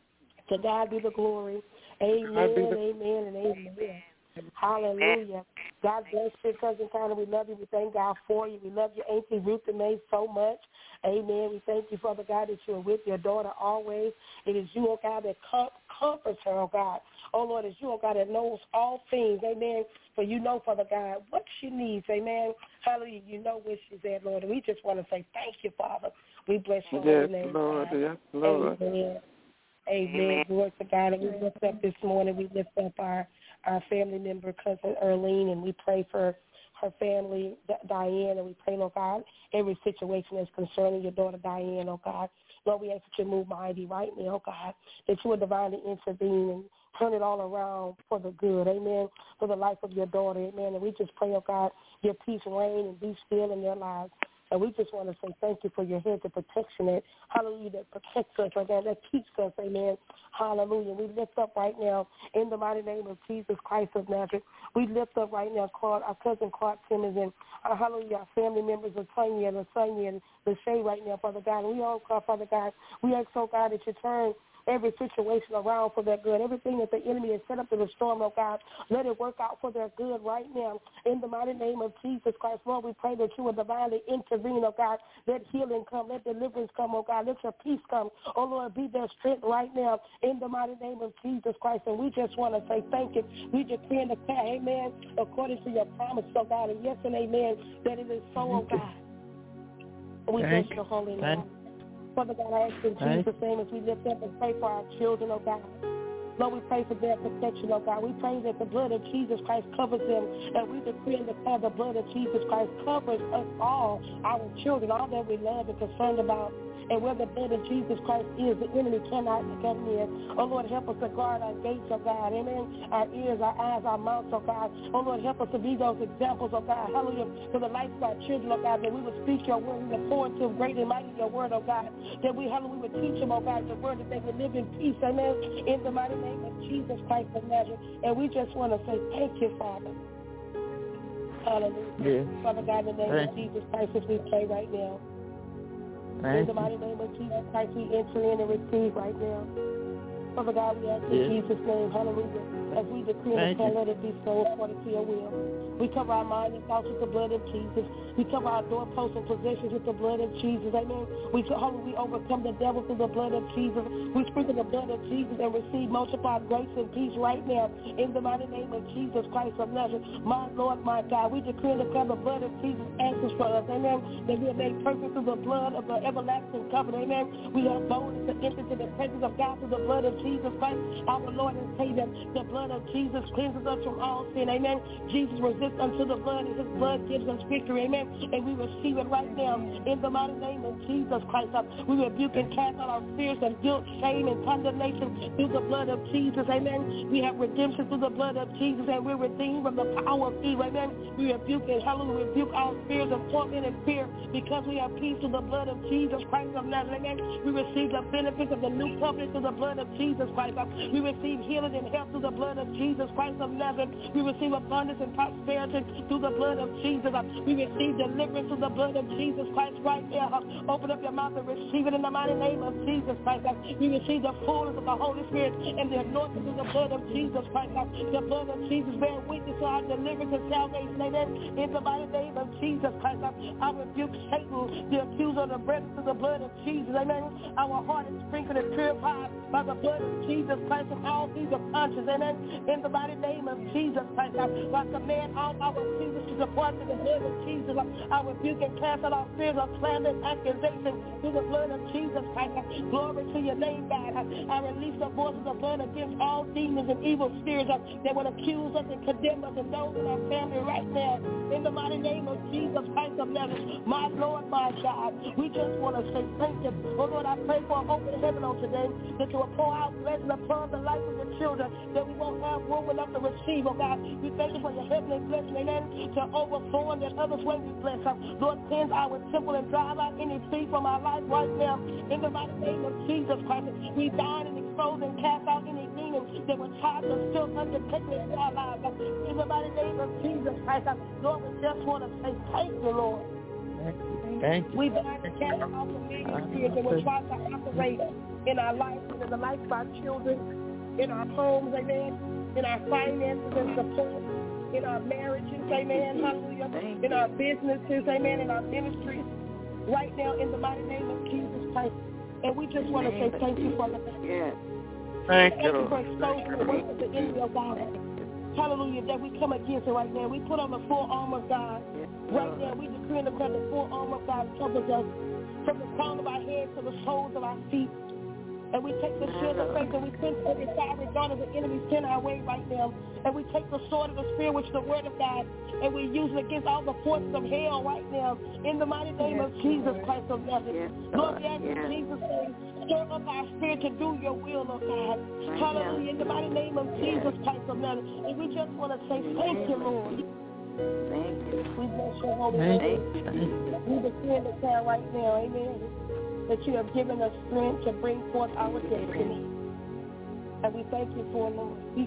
To God be the glory. Amen, the- amen, and amen. amen. Hallelujah. God bless you, Cousin Conner. We love you. We thank God for you. We love you, Auntie Ruth and May, so much. Amen. We thank you, Father God, that you are with your daughter always. It is you, oh God, that com- comforts her, oh God. Oh, Lord, it's you, oh God, that knows all things. Amen. For you know, Father God, what she needs. Amen. Hallelujah. You know where she's at, Lord. And we just want to say thank you, Father. We bless your yes, holy name. Lord. God. Yes, Lord. Amen. Amen. Glory to God. And we lift up this morning, we lift up our, our family member, Cousin Erlene, and we pray for her family, Diane, and we pray, Lord God, every situation that's concerning your daughter, Diane, oh God. Lord, we ask that you move mighty right now, oh God, that you would divinely intervene and turn it all around for the good, amen, for the life of your daughter, amen. And we just pray, oh God, your peace reign and be still in their lives. And we just want to say thank you for your hedge of protection that, hallelujah, that protects us, right now, that keeps us, amen. Hallelujah. We lift up right now in the mighty name of Jesus Christ of Nazareth. We lift up right now Clark, our cousin Clark Timmons and, uh, hallelujah, our family members of Tanya and Lasagna and Lachey right now, Father God. And we all call, Father God, we ask, oh God, that you turn every situation around for their good. Everything that the enemy has set up to the storm, oh God, let it work out for their good right now. In the mighty name of Jesus Christ, Lord, we pray that you will divinely intervene, oh God. Let healing come. Let deliverance come, oh God. Let your peace come. Oh, Lord, be their strength right now in the mighty name of Jesus Christ. And we just want to say thank you. We decree and declare, amen, according to your promise, oh God, and yes and amen, that it is so, oh God. We bless your holy name. Father God, I ask in Jesus' name as we lift up and pray for our children, oh God. Lord, we pray for their protection, oh God. We pray that the blood of Jesus Christ covers them, and we decree and declare the blood of Jesus Christ covers us all, our children, all that we love and concerned about. And where the blood of Jesus Christ is, the enemy cannot come in. Oh, Lord, help us to guard our gates, oh God. Amen. Our ears, our eyes, our mouths, oh God. Oh, Lord, help us to be those examples, oh God. Hallelujah. For the life of our children, oh God, that we would speak your word. We would pour into them great and mighty your word, oh God. That we, hallelujah, we would teach them, oh God, your word, that they would live in peace. Amen. In the mighty name of Jesus Christ of Nazareth. And we just want to say thank you, Father. Hallelujah. Yes. Father God, in the name Thank of Jesus Christ, as we pray right now. Thank in the mighty name of Jesus Christ, we enter in and receive right now. Father God, we ask in yes. Jesus' name, hallelujah, as we decree and declare, let it be so according to your will. We cover our mind and thoughts with the blood of Jesus. We cover our doorposts and possessions with the blood of Jesus. Amen. We, hallelujah, we overcome the devil through the blood of Jesus. We sprinkle the blood of Jesus and receive multiplied grace and peace right now in the mighty name of Jesus Christ of Nazareth. My Lord, my God, we decree and declare the blood of Jesus answers for us. Amen. That we are made perfect through the blood of the everlasting covenant. Amen. We have boldness to enter into the presence of God through the blood of Jesus Christ, our Lord and Savior. The blood of Jesus cleanses us from all sin. Amen. Jesus resists unto the blood, and his blood gives us victory. Amen. And we receive it right now in the mighty name of Jesus Christ. We rebuke and cast out our fears and guilt, shame, and condemnation through the blood of Jesus. Amen. We have redemption through the blood of Jesus, and we're redeemed from the power of evil. Amen. We rebuke and hallelujah, rebuke our fears of torment and fear because we have peace through the blood of Jesus Christ of Nazareth. Amen. We receive the benefits of the new covenant through the blood of Jesus Christ. We receive healing and health through the blood of Jesus Christ of Nazareth. We receive abundance and prosperity through the blood of Jesus. We receive deliverance through the blood of Jesus Christ right there. Open up your mouth and receive it in the mighty name of Jesus Christ. We receive the fullness of the Holy Spirit and the anointing through the blood of Jesus Christ. The blood of Jesus bear witness to our deliverance and salvation. Amen. In the mighty name of Jesus Christ, I rebuke Satan, the accuser of the brethren, through the blood of Jesus. Amen. Our heart is sprinkled and purified by the blood of Jesus Christ from all evil conscience. Amen. In the mighty name of Jesus Christ, I, I command all our Jesus to depart in the blood of Jesus. I rebuke and cast out all fears of slander and accusation through the blood of Jesus Christ. Glory to your name, God. I release the voice of the blood against all demons and evil spirits that would accuse us and condemn us and those in our family right now. In the mighty name of Jesus Christ of Nazareth, my Lord, my God, we just want to say thank you. Oh Lord, I pray for an open heaven on today, that you will pour out blessing upon the life of your children, that we won't have room enough to receive, oh God. We thank you for your heavenly blessing, amen, to overflow and that others will be blessed. Lord, cleanse our temple and drive out any thief from our life right now. In the mighty name of Jesus Christ, we bind and expose and cast out any demons that were tried to still undertaking in our lives. In the mighty name of Jesus Christ, Lord, we just want to say thank you, Lord. Thank you. We bind and cast out familiar spirits that will try to operate in our life and in the life of our children, in our homes, amen, in our finances and support, in our marriages, amen, hallelujah, in our businesses, amen, in our ministries, right now in the mighty name of Jesus Christ. And we just want to say thank you for the yes. Thank you. Thank you for exposing the work of the enemy of God. Hallelujah, that we come against it right now. We put on the full armor of God. Right now, we decree and declare the full armor of God covers us from the crown of our head to the soles of our feet. And we take the shield of faith and we send every fiery dart of the enemy send our way right now. And we take the sword of the Spirit, which is the word of God, and we use it against all the forces of hell right now. In the mighty name yes, of Jesus Lord. Christ of Nazareth. Yes, Lord, we ask yes. in Jesus' name, stir up our spirit to do your will, Lord God. Right Hallelujah. Now. In the mighty name of yes. Jesus Christ of Nazareth. And we just want to say thank you, Lord. Thank you. We bless your holy name. We decree and declare right now, amen, that you have given us strength to bring forth our destiny. And we thank you for it, Lord. We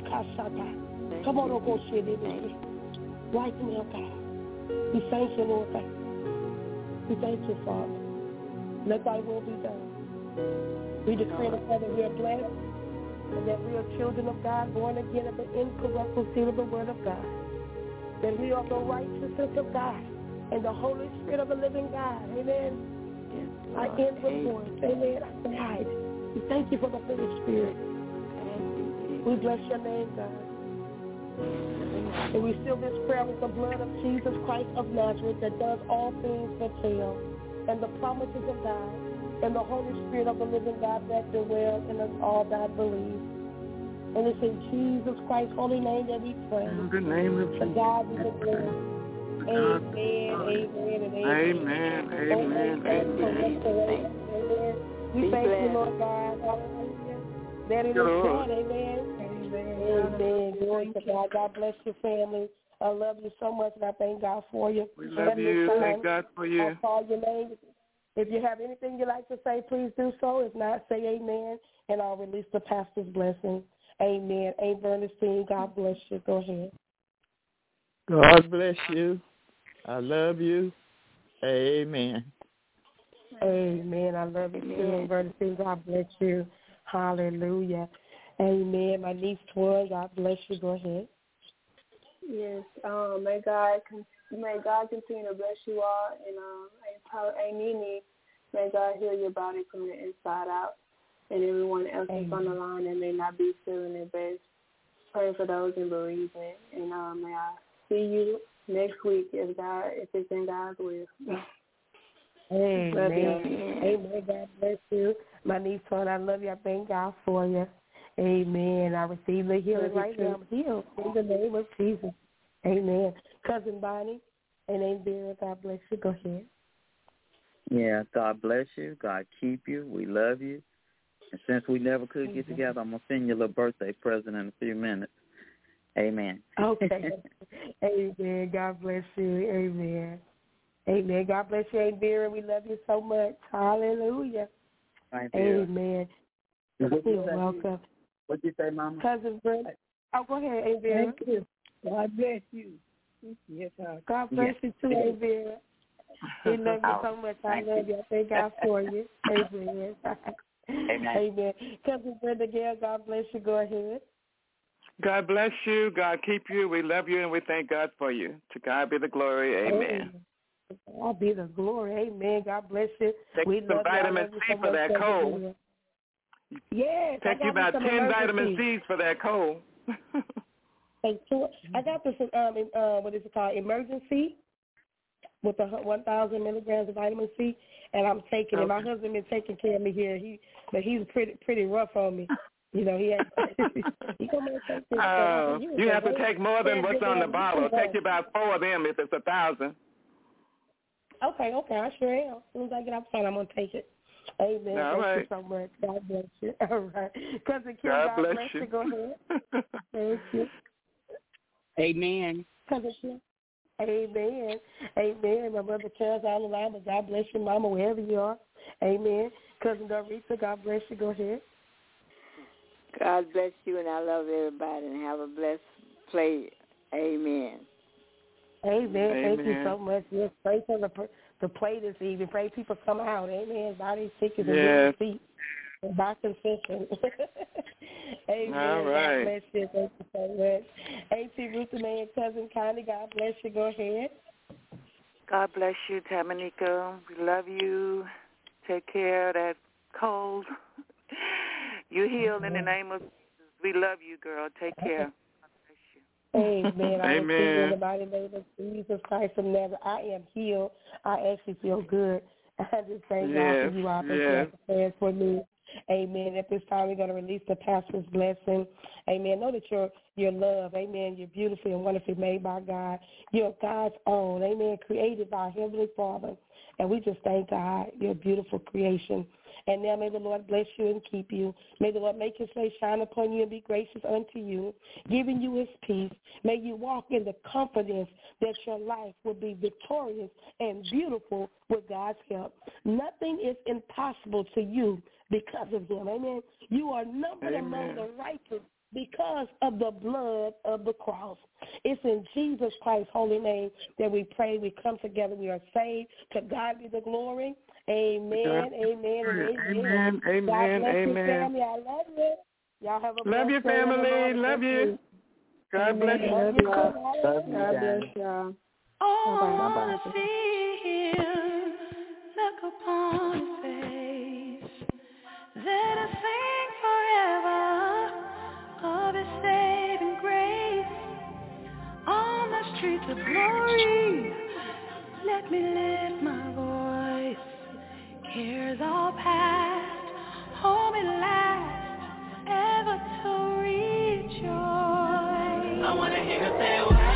Come on, go share it. Right now, God. We thank you, Lord. Thank you. We thank you, Father. Let thy will be done. We decree and declare that we are blessed and that we are children of God, born again of the incorruptible seed of the word of God. That we are the righteousness of God and the Holy Spirit of the living God. Amen. I end with voice. Amen. I died. We thank you for the Holy Spirit. We bless your name, God. And we seal this prayer with the blood of Jesus Christ of Nazareth that does all things but fail, and the promises of God, and the Holy Spirit of the living God that dwells in us all that believe. And it's in Jesus Christ's holy name that we pray. In the name of Jesus. God be the glory. Amen, amen, and amen. Amen, amen, amen. Amen. We thank you, Lord God. Hallelujah. That it is done, amen. Amen. Amen. Glory to God. God bless your family. I love you so much, and I thank God for you. We love you. Thank God for you. I'll call your name. If you have anything you'd like to say, please do so. If not, say amen, and I'll release the pastor's blessing. Amen. Aunt Bernstein, God bless you. Go ahead. God bless you. I love you. Amen. Amen. I love you too, Aunt Bernstein. God bless you. Hallelujah. Amen. My niece Toy, God bless you. Go ahead. Yes. Um, may God may God continue to bless you all, and um, Aunt Nene, may God heal your body from the inside out, and everyone else that's on the line that may not be feeling their best. Pray for those in bereavement, and um, may I see you next week if God, if it's in God's will. Amen. Amen. God bless you. My niece, son, I love you. I thank God for you. Amen. I receive the healing right now. I'm healed in the name of Jesus. Amen. Cousin Bonnie and Aunt Vera, God bless you. Go ahead. Yeah, God bless you. God keep you. We love you. And since we never could get together, I'm going to send you a little birthday present in a few minutes. Amen. Okay. Amen. God bless you. Amen. Amen. God bless you, Aunt Vera. We love you so much. Hallelujah. Right, amen. What You're welcome. What did you say, Mama? Cousin Brenda. Oh, go ahead, Aunt Vera. Thank you. God bless you. Yes, sir. God bless yes. you too, Aunt Vera. We love you so much. I Thank love you. you. I thank God for you. Amen. Amen. Amen. Cousin Brenda Gail, God bless you. Go ahead. God bless you. God keep you. We love you, and we thank God for you. To God be the glory. Amen. God be the glory. Amen. God bless you. Take we some love vitamin you. C so for that cold. Yes. Take you about ten vitamin C's for that cold. Hey, two, I got this, um, in, uh, what is it called, emergency, with the one thousand milligrams of vitamin C, and I'm taking okay. it. My husband been taking care of me here, He, but he's pretty pretty rough on me. You know, he has, he come and take this. Oh, you, you have to take more than what's on the bottle. Take you about four of them if it's a thousand. Okay, okay, I sure am. As soon as I get off the phone, I'm going to take it. Amen. All Thank right. you so much. God bless you. All right. Cousin Kim, God, God bless, bless you. you. Go ahead. Thank you. Amen. Cousin Kim. Amen. Amen. My brother Charles on the line, but God bless you, Mama, wherever you are. Amen. Cousin Doritha, God bless you. Go ahead. God bless you, and I love everybody, and have a blessed play. Amen. Amen. Amen. Thank you so much. Yes, pray for the the play this evening. Pray people come out. Amen. Body sickness and yes. good feet. And by confession. Amen. All right. God bless you. Thank you so much. Auntie Ruth and man, Cousin Connie, God bless you. Go ahead. God bless you, Tamanika. We love you. Take care of that cold. You healed in the name of Jesus. We love you, girl. Take care. Amen. I Amen. in the mighty name of Jesus Christ of Nazareth. I am healed. I actually feel good. I just thank yes. God for you all. Thank yes. you for praying for me. Amen. At this time, we're going to release the pastor's blessing. Amen. Know that you're, you're loved. Amen. You're beautifully and wonderfully made by God. You're God's own. Amen. Created by Heavenly Father. And we just thank God. You're a beautiful creation. And now may the Lord bless you and keep you. May the Lord make his face shine upon you and be gracious unto you, giving you his peace. May you walk in the confidence that your life will be victorious and beautiful with God's help. Nothing is impossible to you because of him. Amen. You are numbered Amen. among the righteous because of the blood of the cross. It's in Jesus Christ's holy name that we pray. We come together. We are saved. To God be the glory. Amen, amen, and amen. Amen, amen, God bless amen. you, family. I love you. Y'all have a love you, family. Love you. God bless you. Love you. God bless y'all. Oh, I want to see him look upon his face. Let us sing forever of his saving grace. On the streets of glory, let me lift my voice. Cares all past, home at last, ever to rejoice. I want to hear her say, well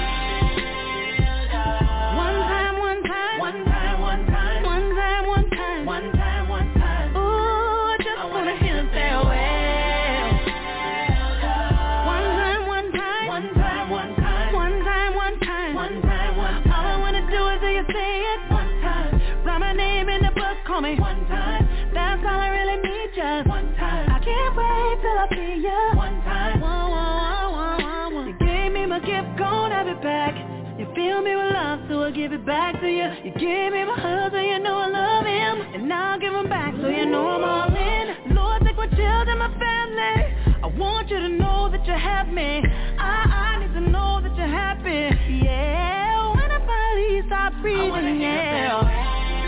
done. One time, one time, one time, one time, one time, one time, one time, one time. Ooh, I just want to hear her say, well done. One time, one time, one time, one time, one time, one time, one time, one time. All I want to do is hear you say it one time. Write my name in the book, call me one time. That's all I really need, just one time. I can't wait till I see ya one time. Whoa, whoa, whoa, whoa, whoa. You gave me my gift, gon' have it back. You fill me with love, so I give it back to you. You gave me my husband, you know I love him. And now I give him back, so you know I'm all in. Lord, take my children, my family. I want you to know that you have me. I, I need to know that you're happy. Yeah, when I finally stop breathing, yeah.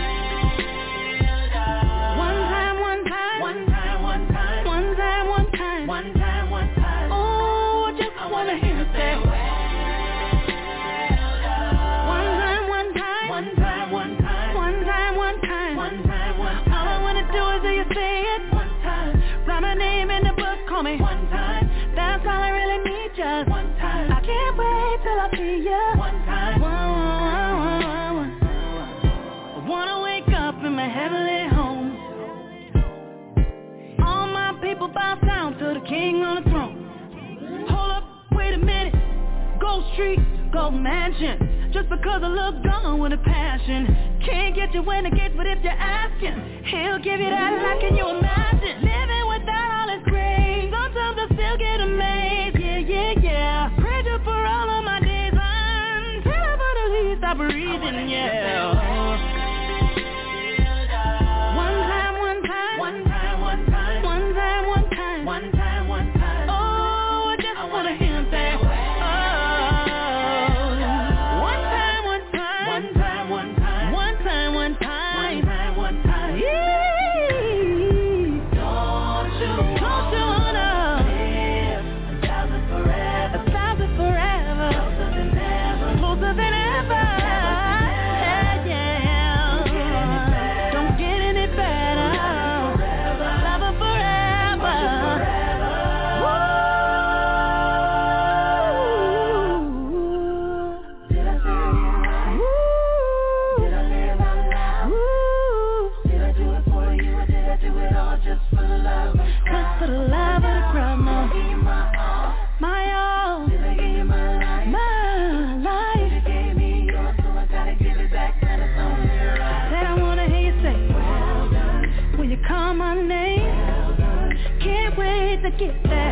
One time, one time, one time, one time, one time, one time, one time, one time. Oh, I just wanna hear you say, one time, one time, one time, one time, one time, one time, one time, one time. All I wanna do is hear you say it one time. Write my name in the book, call me one time. That's all I really need, just one time. I can't wait till I see ya one time. One, one, one, one, one. I wanna wake up in my heavenly home. All my people bow down to the king on the throne. Hold up, wait a minute. Gold Street, Gold Mansion. Just because I look gone with a passion. Can't get you in the gate, but if you're asking, he'll give you that like, can you imagine? Living without all his grace. Sometimes I still get amazed. Yeah, yeah, yeah. Praise you for all of my days until I finally stop breathing, yeah. One time, one time, one time, one time, one time, one time, one time, one time. Oh, I just wanna hear him say, oh. One time, one time, one time, one time, one time, one time, one time, one time. Yeah. Don't get that.